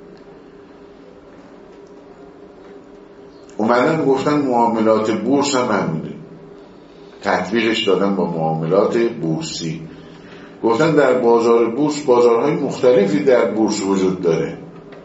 اومدن گفتن معاملات بورس هم همینه، تطبیقش دادن با معاملات بورسی. گفتن در بازار بورس بازارهای مختلفی در بورس وجود داره.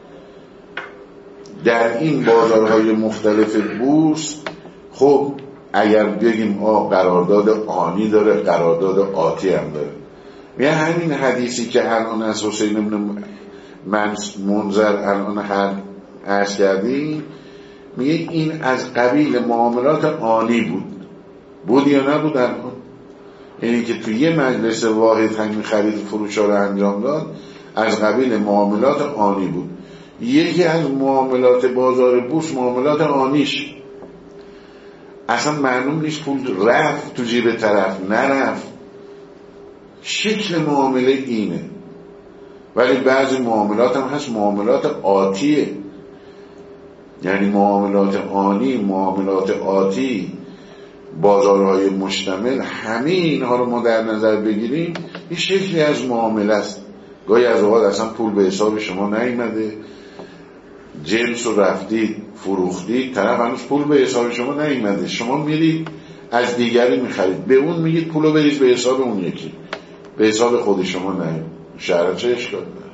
در این بازارهای مختلف بورس خب اگر بگیم قرارداد آنی داره، قرارداد آتی هم داره. میگه همین حدیثی که الان از حسین بن منذر الان عرض کردیم، میگه این از قبیل معاملات آنی بود یا نبود الان؟ یعنی که توی یه مجلس واحد همین خرید فروش رو انجام داد، از قبیل معاملات آنی بود. یکی از معاملات بازار بورس معاملات آنیش اصلا معلوم نیست پول رفت تو جیب طرف نرفت، شکل معامله اینه. ولی بعضی معاملات هم هست معاملات آتیه، یعنی معاملات آنی، معاملات آتی، بازارهای مشتمل، همه اینها رو ما در نظر بگیریم این شکلی از معامله است. گاهی از اوقات اصلا پول به حساب شما نیامده، جنس رو رفتید فروختید، طرف هنوز پول به حساب شما نیامده، شما میرید از دیگری میخرید، به اون میگید پولو بریز به حساب اون یکی، به حساب خود شما نیامده. شرع چه اشکال داره؟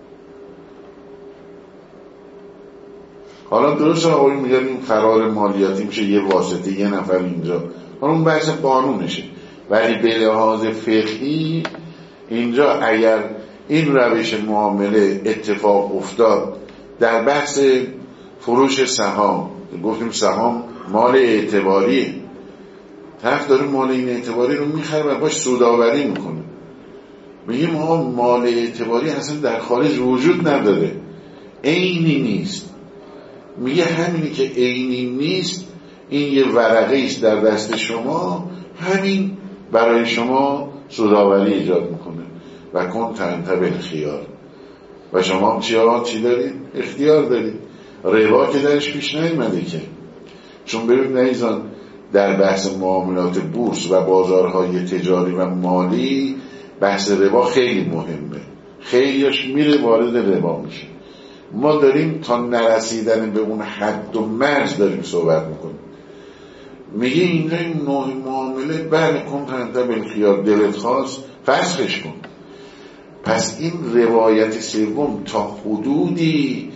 حالا درست آقایی میگن این قرار مالیاتی میشه یه واسطه، یه نفر اینجا، حالا اون بحث قانونشه. ولی به لحاظ فقهی اینجا اگر این روش معامله اتفاق افتاد در بحث فروش سهام، گفتیم سهام مال اعتباریه، طرف داره مال این اعتباری رو میخره و باش سودآوری میکنه، میگیم مال اعتباری اصلا در خارج وجود نداره، عینی نیست. میگه همینی که عینی نیست این یه ورقه است در دست شما، همین برای شما سودآوری ایجاد میکنه و کن تنتبه الخیار. و شما چی دارید؟ اختیار دارید. ربا که درش پیش نیامده که، چون ببین نیزان در بحث معاملات بورس و بازارهای تجاری و مالی بحث ربا خیلی مهمه، خیلیش میره وارد ربا میشه. ما داریم تا نرسیدن به اون حد و مرز داریم صحبت میکنیم. میگه اینجا این نوع معامله بله کن تنتبه الخیار، دلت خواست فسخش کن. پس این روایت سوم تا حدودی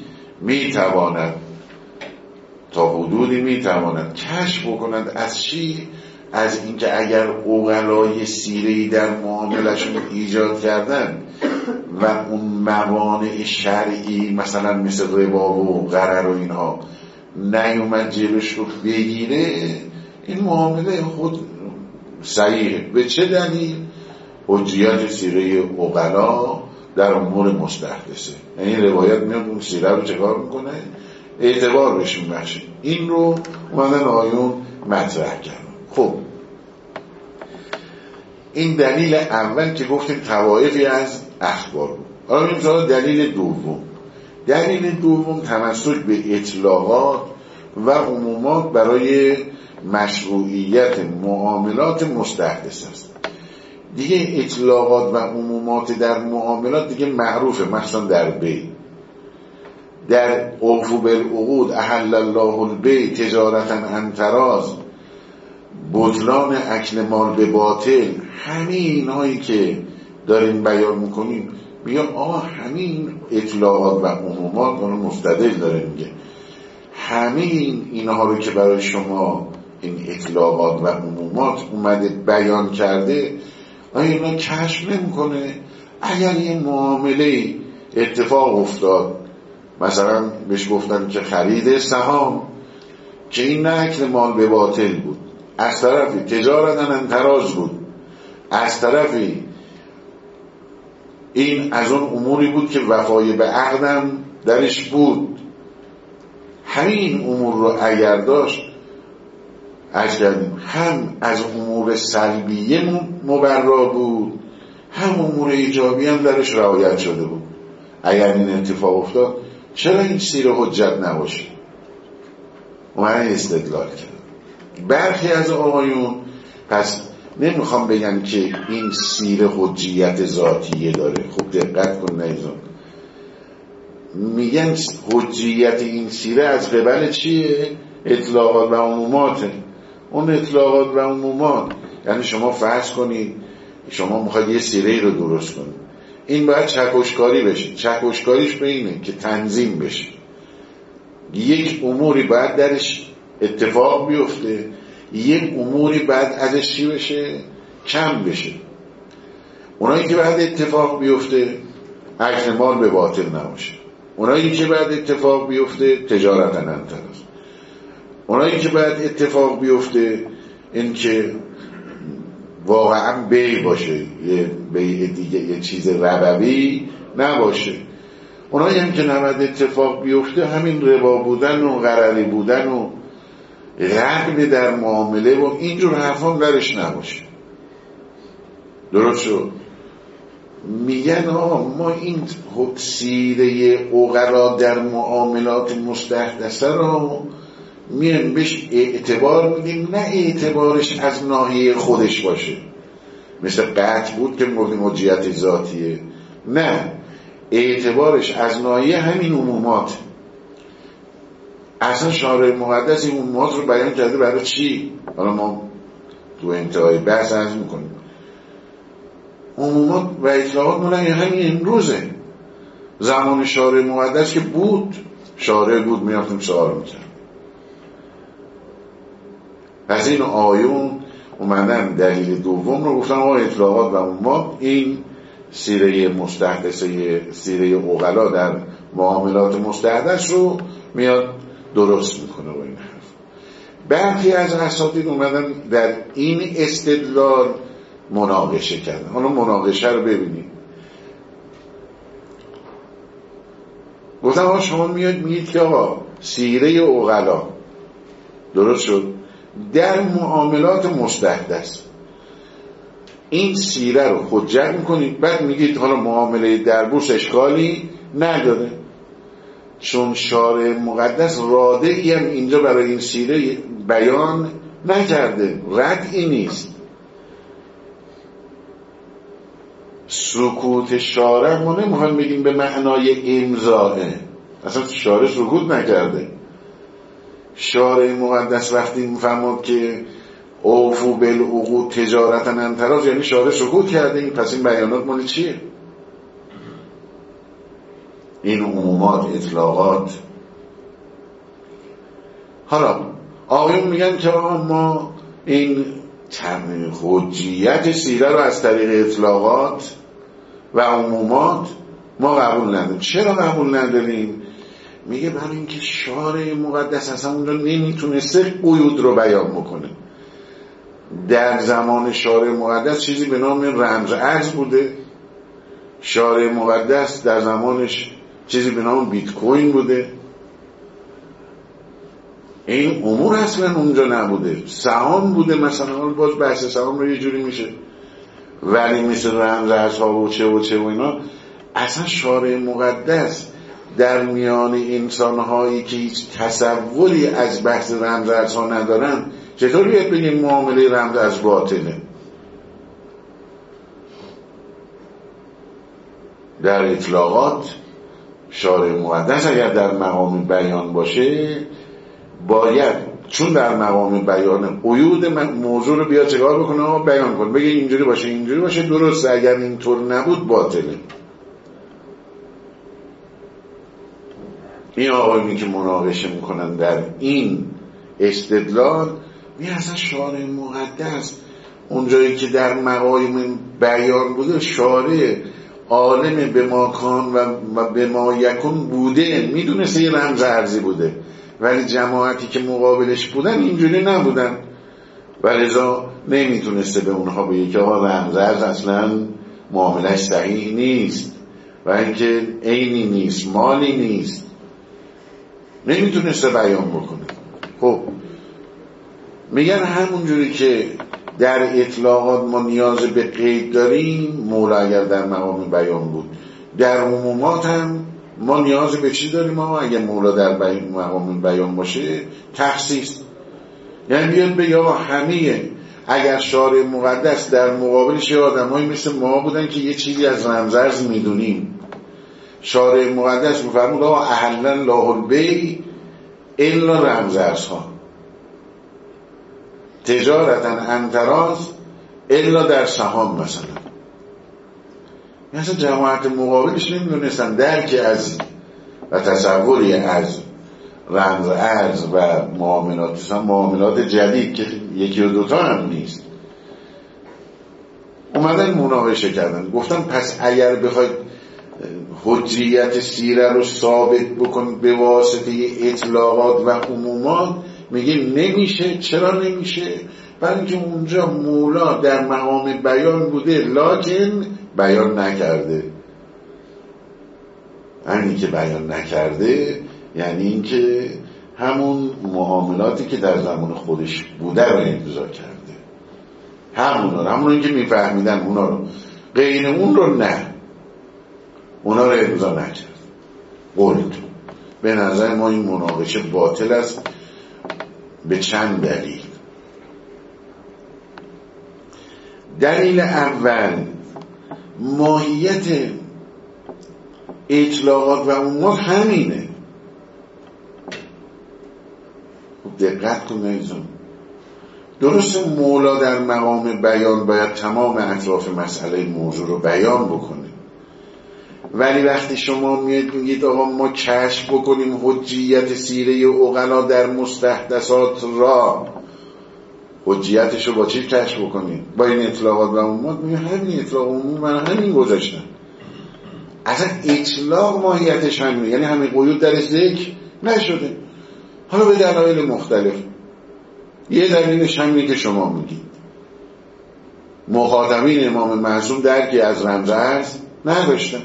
میتواند کشف بکند از چی؟ از اینکه اگر عقلای سیره‌ای در معاملشون ایجاد کردن و اون موانع شرعی مثلا مثل ربا و غرر و اینها نیومد جیبش رو بگیره، این معامله خود صحیحه. به چه دلیل؟ حجیت سیره عقلا در امور مستحدثه. این روایت میاد اون سیره رو چکار میکنه؟ اعتبار بهش میبخشه. این رو اومدن آیون مطرح کردن. خب این دلیل اول که گفتیم طوایفی از اخبار بود. حالا میریم سراغ دلیل دوم. دلیل دوم تمسک به اطلاقات و عمومات برای مشروعیت معاملات مستحدث است. دیگه اطلاقات و عمومات در معاملات دیگه معروفه، مثلا در بیع، در اوفوا بالعقود احل الله البیع تجارتا عن تراض، بطلان اکل مال به باطل، همین هایی که داریم بیان میکنیم میگه همین اطلاقات و عمومات اون مستدل داره میگه همین اینها رو که برای شما این اطلاقات و عمومات اومده بیان کرده، آیا اینا کشف نمیکنه؟ اگر یه معامله اتفاق افتاد، مثلا بهش گفتن که خرید سهام که این نه اکل مال به باطل بود، از طرفی تجارت عن تراض بود، از طرفی این از اون اموری بود که وفای به عقدم درش بود، همین امور رو اگر داشت هم از امور سلبیه مبرا بود، هم امور ایجابی هم درش رعایت شده بود. اگر این اتفاق افتاد چرا این سیر حجت نباشه؟ اومدن استدلال کرد. برخی از آقایون پس نمیخوام بگم که این سیره حجیت ذاتیه داره. خوب دقت کن نیزان، میگن حجیت این سیره از قبل چیه؟ اطلاقات و عموماته. اون اطلاقات و عمومات یعنی شما فرض کنید شما میخواید یه سیره رو درست کنید، این باید چکشکاری بشه. چکشکاریش به اینه که تنظیم بشه، یک اموری باید درش اتفاق بیفته، یک اموری باید ازش چی بشه؟ کم بشه. اونایی که باید اتفاق بیفته اجر مال به باطل نباشه، اونایی که باید اتفاق بیفته تجارتا نمترست، اونایی که باید اتفاق بیفته این که واقعا بی باشه، یه بی دیگه، یه چیز ربوی نباشه. اونایی هم که نباید اتفاق بیفته همین ربا بودن و غرری بودن و رغبه در معامله و اینجور حرفان درش نباشه. درست شد؟ میگن ما این سیره عقلا در معاملات مستحدثه رو میان بهش اعتبار میدیم، نه اعتبارش از ناحیه خودش باشه مثل قطع بود که حجیت ذاتیه، نه اعتبارش از ناحیه همین عمومات. اصلا شارع مقدس این عمومات رو بیان کرده برای چی؟ حالا ما تو انتهای بحث عرض میکنیم عمومات و اطلاقات مال همین امروزه. زمان شارع مقدس که بود، شارع بود میافتیم سوال میکرد. پس این آیون اومدن دلیل دوم رو گفتن اطلاقات و عمومات این سیره مستحدثه، سیره عقلا در معاملات مستحدث رو میاد درست میکنه و این حرف. برخی از اساتید اومدن در این استدلال مناقشه کردن. حالا مناقشه رو ببینیم. گفتم شما میگید که آقا سیره عقلا درست شد در معاملات مستحدث، این سیره رو حجت میکنید، بعد میگید حالا معامله در بورس اشکالی نداره چون شارع مقدس رادعی هم اینجا برای این سیره بیان نکرده، ردعی نیست. سکوت شارع ما نمیخوایم بگیم به معنای امضاه، اصلا شارع سکوت نکرده. شارع مقدس وقتی میفهمد که اوفو بالعقود تجارتا انتراز یعنی شارع سکوت کرده. پس این بیانات مال چیه؟ این عمومات، اطلاقات. حالا آقایون میگن که ما این حجیت سیره رو از طریق اطلاقات و عمومات ما قبول نداریم. چرا قبول نداریم؟ میگه برای اینکه شارع مقدس اصلا اونجا نمیتونسته قیود رو بیان بکنه. در زمان شارع مقدس چیزی به نام رمز ارز بوده. شارع مقدس در زمانش چیزی به نام بیت کوین بوده. این امور اصلا اونجا نبوده. سهام بوده مثلا، باز بحث سهام رو یه جوری میشه، ولی مثل رمز ارزها و چه و چه و اینا اصلا شارع مقدس در میان انسانهایی که هیچ تصوری از بحث رمز ارزها ندارن چطور باید بگیم معامله رمز ارز باطله؟ در اطلاقات شارع مقدس اگر در مقام بیان باشه باید چون در مقام بیان قیود موضوع رو بیا چکار بکنه، بیان کن، بگه اینجوری باشه اینجوری باشه، درسته، اگر اینطور نبود باطله. این آقایونی که مناقشه میکنن در این استدلال می اصلا شارع مقدس اونجایی که در مقام بیان بوده شارع عالم به ما کان و به ما یکون بوده، میدونسته یه رمز ارزی بوده، ولی جماعتی که مقابلش بودن اینجوری نبودن و لذا نمیتونسته به اونها بگه که آقا رمز ارز اصلا معاملش صحیح نیست و اینکه عینی نیست، مالی نیست، نمیتونسته بیان بکنه. خب میگن همونجوری که در اطلاقات ما نیاز به قید داریم، مولا اگر در مقام بیان بود، در عمومات هم ما نیاز به چی داریم؟ ما اگر مولا در مقام بیان باشه تخصیص. یعنی بیاد به یا همه، اگر شارع مقدس در مقابلش یه آدمایی مثل ما بودن که یه چیزی از رمزرز میدونیم، شارع مقدس میفرمود آقا احلن الله البیع الا رمزرزها تجارتا عن تراض الا در سهام مثلا. مثلا جماعت مقابلش نمیدونستن درک از و تصوری از رمز ارز و معاملات جدید که یکی و دوتا هم نیست. اومدن مناقشه کردن، گفتم پس اگر بخواید حجیت سیره رو ثابت بکنید به واسطه اطلاقات و عمومات، میگه نمیشه. چرا نمیشه؟ برای اینکه اونجا مولا در مقام بیان بوده لکن بیان نکرده. همین که بیان نکرده یعنی اینکه همون معاملاتی که در زمان خودش بوده رو امضا کرده، همون که میفهمیدن اونا رو، غیر اون رو نه، اونا رو امضا نکرد. قلت به نظر ما این مناقشه باطل است به چند دلیل. دلیل اول، ماهیت اطلاقات و عمومات همینه. دقت کنید، درست مولا در مقام بیان باید تمام اطراف مسئله موضوع رو بیان بکنه، ولی وقتی شما میگید آقا ما کشف بکنیم حجیت سیره عقلا در مستحدثات را، حجیتش رو با چی کشف بکنیم؟ با این اطلاقات و عمومات. میگه همین اطلاق عموم من همین گذاشتن، اصلا اطلاق ماهیتش همینه، یعنی همین قیود در ذکر نشده، حالا به دلایل مختلف. یه دلیلش همینه که شما میگید مخاطبین امام معصوم درکی از رمز ارز نداشتن.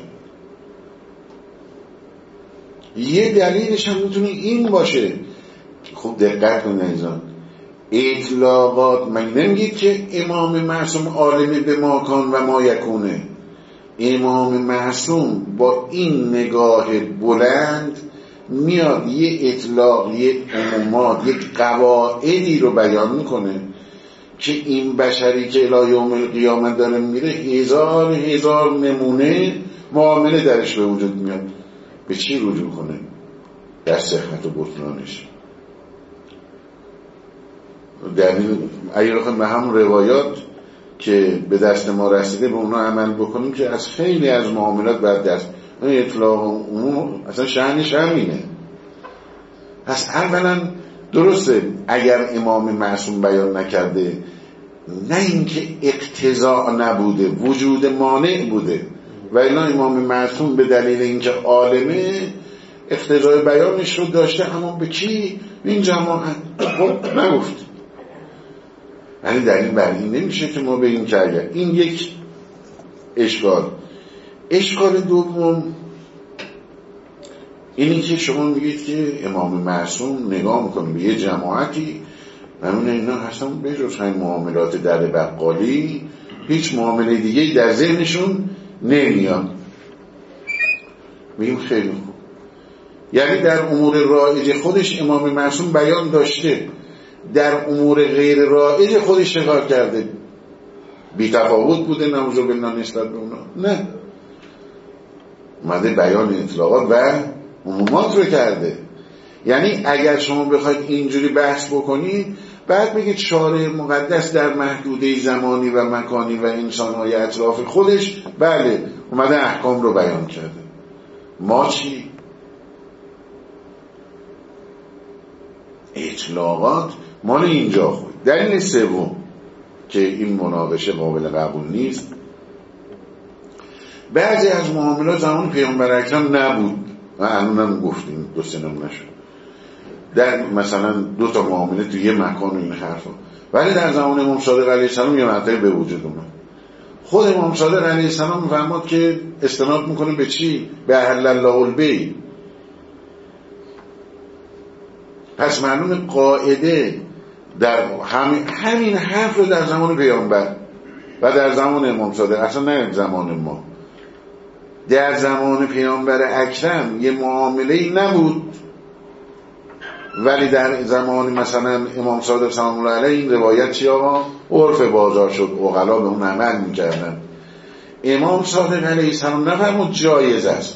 یه دلیلش هم میتونه این باشه. خوب دقت کنید عزیزان، اطلاقات من نمیگید که امام معصوم عالم به ما کان و ما یکونه. امام معصوم با این نگاه بلند میاد یه اطلاق، یه عمومات، یک قواعدی رو بیان میکنه که این بشری که الی یوم القیامت داره میره هزار نمونه معامله درش به وجود میاد. به چی رجوع کنه؟ در صحت و بطلانش. دلیل اگر بخوایم به همون روایات که به دست ما رسیده به اونا عمل بکنیم که از خیلی از معاملات بعد دست اطلاق عموم اصلا شأنش همینه. پس اولا درسته اگر امام معصوم بیان نکرده، نه اینکه اقتضاء نبوده، وجود مانع بوده، و الا امام معصوم به دلیل اینکه عالمه اقتضای بیانش رو داشته، اما به کی؟ این جماعت خب نگفت. یعنی دلیل بر این نمیشه که ما به این کرده. این یک اشکال دوم اینی که شما میگید که امام معصوم نگاه میکنه به یه جماعتی همین اینا هستن به جز همین معاملات در بقالی هیچ معامله دیگه در ذهنشون نمیاد. میگیم خیلی خوب، یعنی در امور رایج خودش امام معصوم بیان داشته، در امور غیر رایج خودش چکار کرده؟ بی تفاوت بوده نعوذ بالله نسبت به اونا؟ نه، اومده بیان اطلاقات و عمومات رو کرده. یعنی اگر شما بخواید اینجوری بحث بکنید بعد بگید شارع مقدس در محدوده زمانی و مکانی و انسان‌های اطراف خودش بله اومده احکام رو بیان کرده. ما چی؟ اطلاقات مال اینجا خود. دلیل سوم که این مناقشه قابل قبول نیست، بعضی از معاملات زمان پیامبر اکرم نبود و الانم گفتیم دو سه نمونه شد، در مثلا دو تا معامله تو یه مکان و این حرفا، ولی در زمان امام صادق علیه السلام یه مطلب به وجود اومد. خود امام صادق علیه السلام میفرماد که استناد میکنه به چی؟ به احل الله البیع. پس معلوم قاعده در همین حرف رو در زمان پیامبر و در زمان امام صادق، اصلا نه زمان ما، در زمان پیامبر اکرم یه معامله‌ای نبود ولی در زمان مثلا امام صادق سلام الله علیه این روایت چی آقا؟ عرف بازار شد، عقلا به اون عمل میکردن. امام صادق علیه السلام نفرمود جایز است،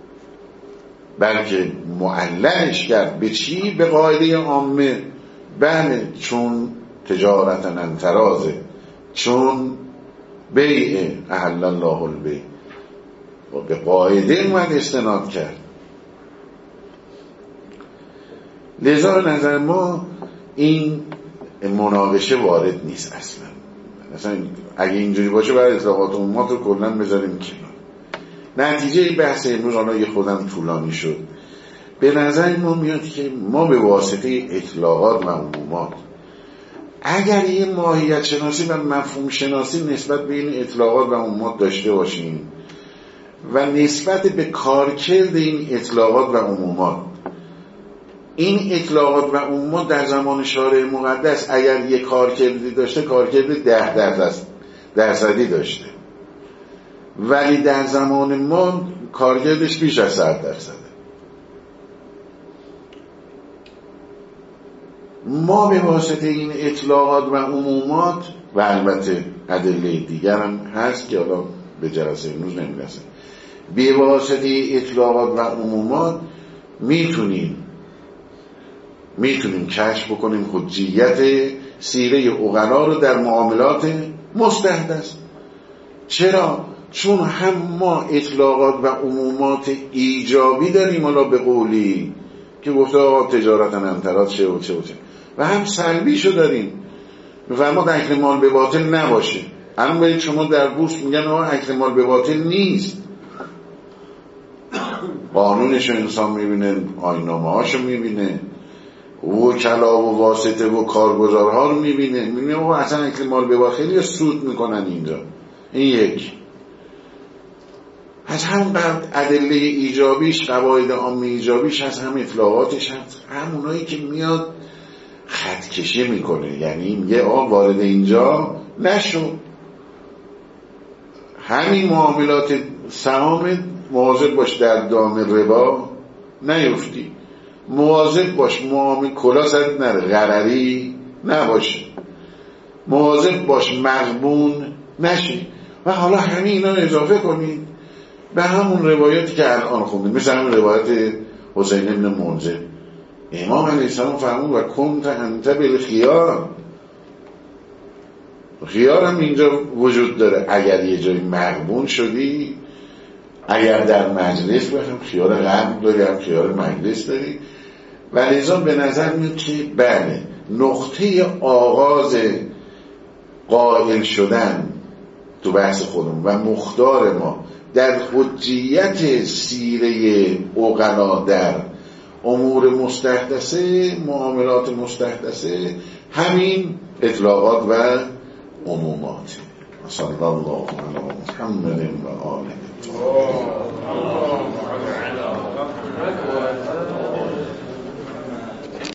بلکه معللش کرد به چی؟ به قاعده عامه. بله، چون تجارتا عن تراض، چون بیع احل الله البیع، به قاعده اومد استناد کرد. لذا نظر ما این مناقشه وارد نیست اصلا. مثلا اگه اینجوری باشه باید اطلاقات عمومات رو کلا بذاریم کنار. نتیجه بحث امروز حالا یه خودم طولانی شد، به نظر ما میاد که ما به واسطه اطلاقات و عمومات اگر یه ماهیت شناسی و مفهوم شناسی نسبت به این اطلاقات و عمومات داشته باشیم و نسبت به کارکرد این اطلاقات و عمومات، این اطلاقات و عمومات در زمان شارع مقدس اگر یه کارکردی داشته، کارکرد 10% داشته، ولی در زمان ما کارکردش بیش از 100%. ما به واسطه این اطلاقات و عمومات و البته ادله دیگر هم هست که حالا به جلسه امروز نمیرسه، به واسطه اطلاقات و عمومات میتونیم کشف بکنیم حجیت سیره عقلا رو در معاملات مستحدث. چرا؟ چون هم ما اطلاقات و عمومات ایجابی داریم، حالا به قولی که گفته آقا تجارت انترات چه و چه و چه، و هم سلبیشو داریم، میفرماد اکل مال به باطل نباشه. الان باید شما در بورس میگن آقا اکل مال به باطل نیست، قانونشو انسان میبینه، آیین‌نامه هاشو میبینه، وکلا و واسطه و کارگزارها رو میبینه آقا اصلا اکل مال به باطل خیلی سود میکنن اینجا. این یک از هم ادله ایجابیش، قواعد عامه ایجابیش هست، هم اطلاقاتش هست، هم اونایی که میاد خط کشی میکنه، یعنی میگه آقا وارد اینجا نشو. همین معاملات سهام مواظب باش در دام ربا نیفتی، مواظب باش معامل کلا سرت نره، غرری نباشه، مواظب باش مغبون نشی. و حالا همین اینا اضافه کنید به همون روایتی که الان خوندیم، مثل همون روایت حسین بن منذر. امام علیه السلام فرمود و کنت انت بالخیار، خیار هم اینجا وجود داره. اگر یه جایی مغبون شدی، اگر در مجلس باشم، خیار غم داری، هم خیار مجلس داری. و لذا به نظر میاد که بله، نقطه آغاز قائل شدن تو بحث خودمون و مختار ما در حجیت سیره عقلا در امور مستحدثه، معاملات مستحدثه، همین اطلاقات و عمومات. صلی الله علی محمد و آله.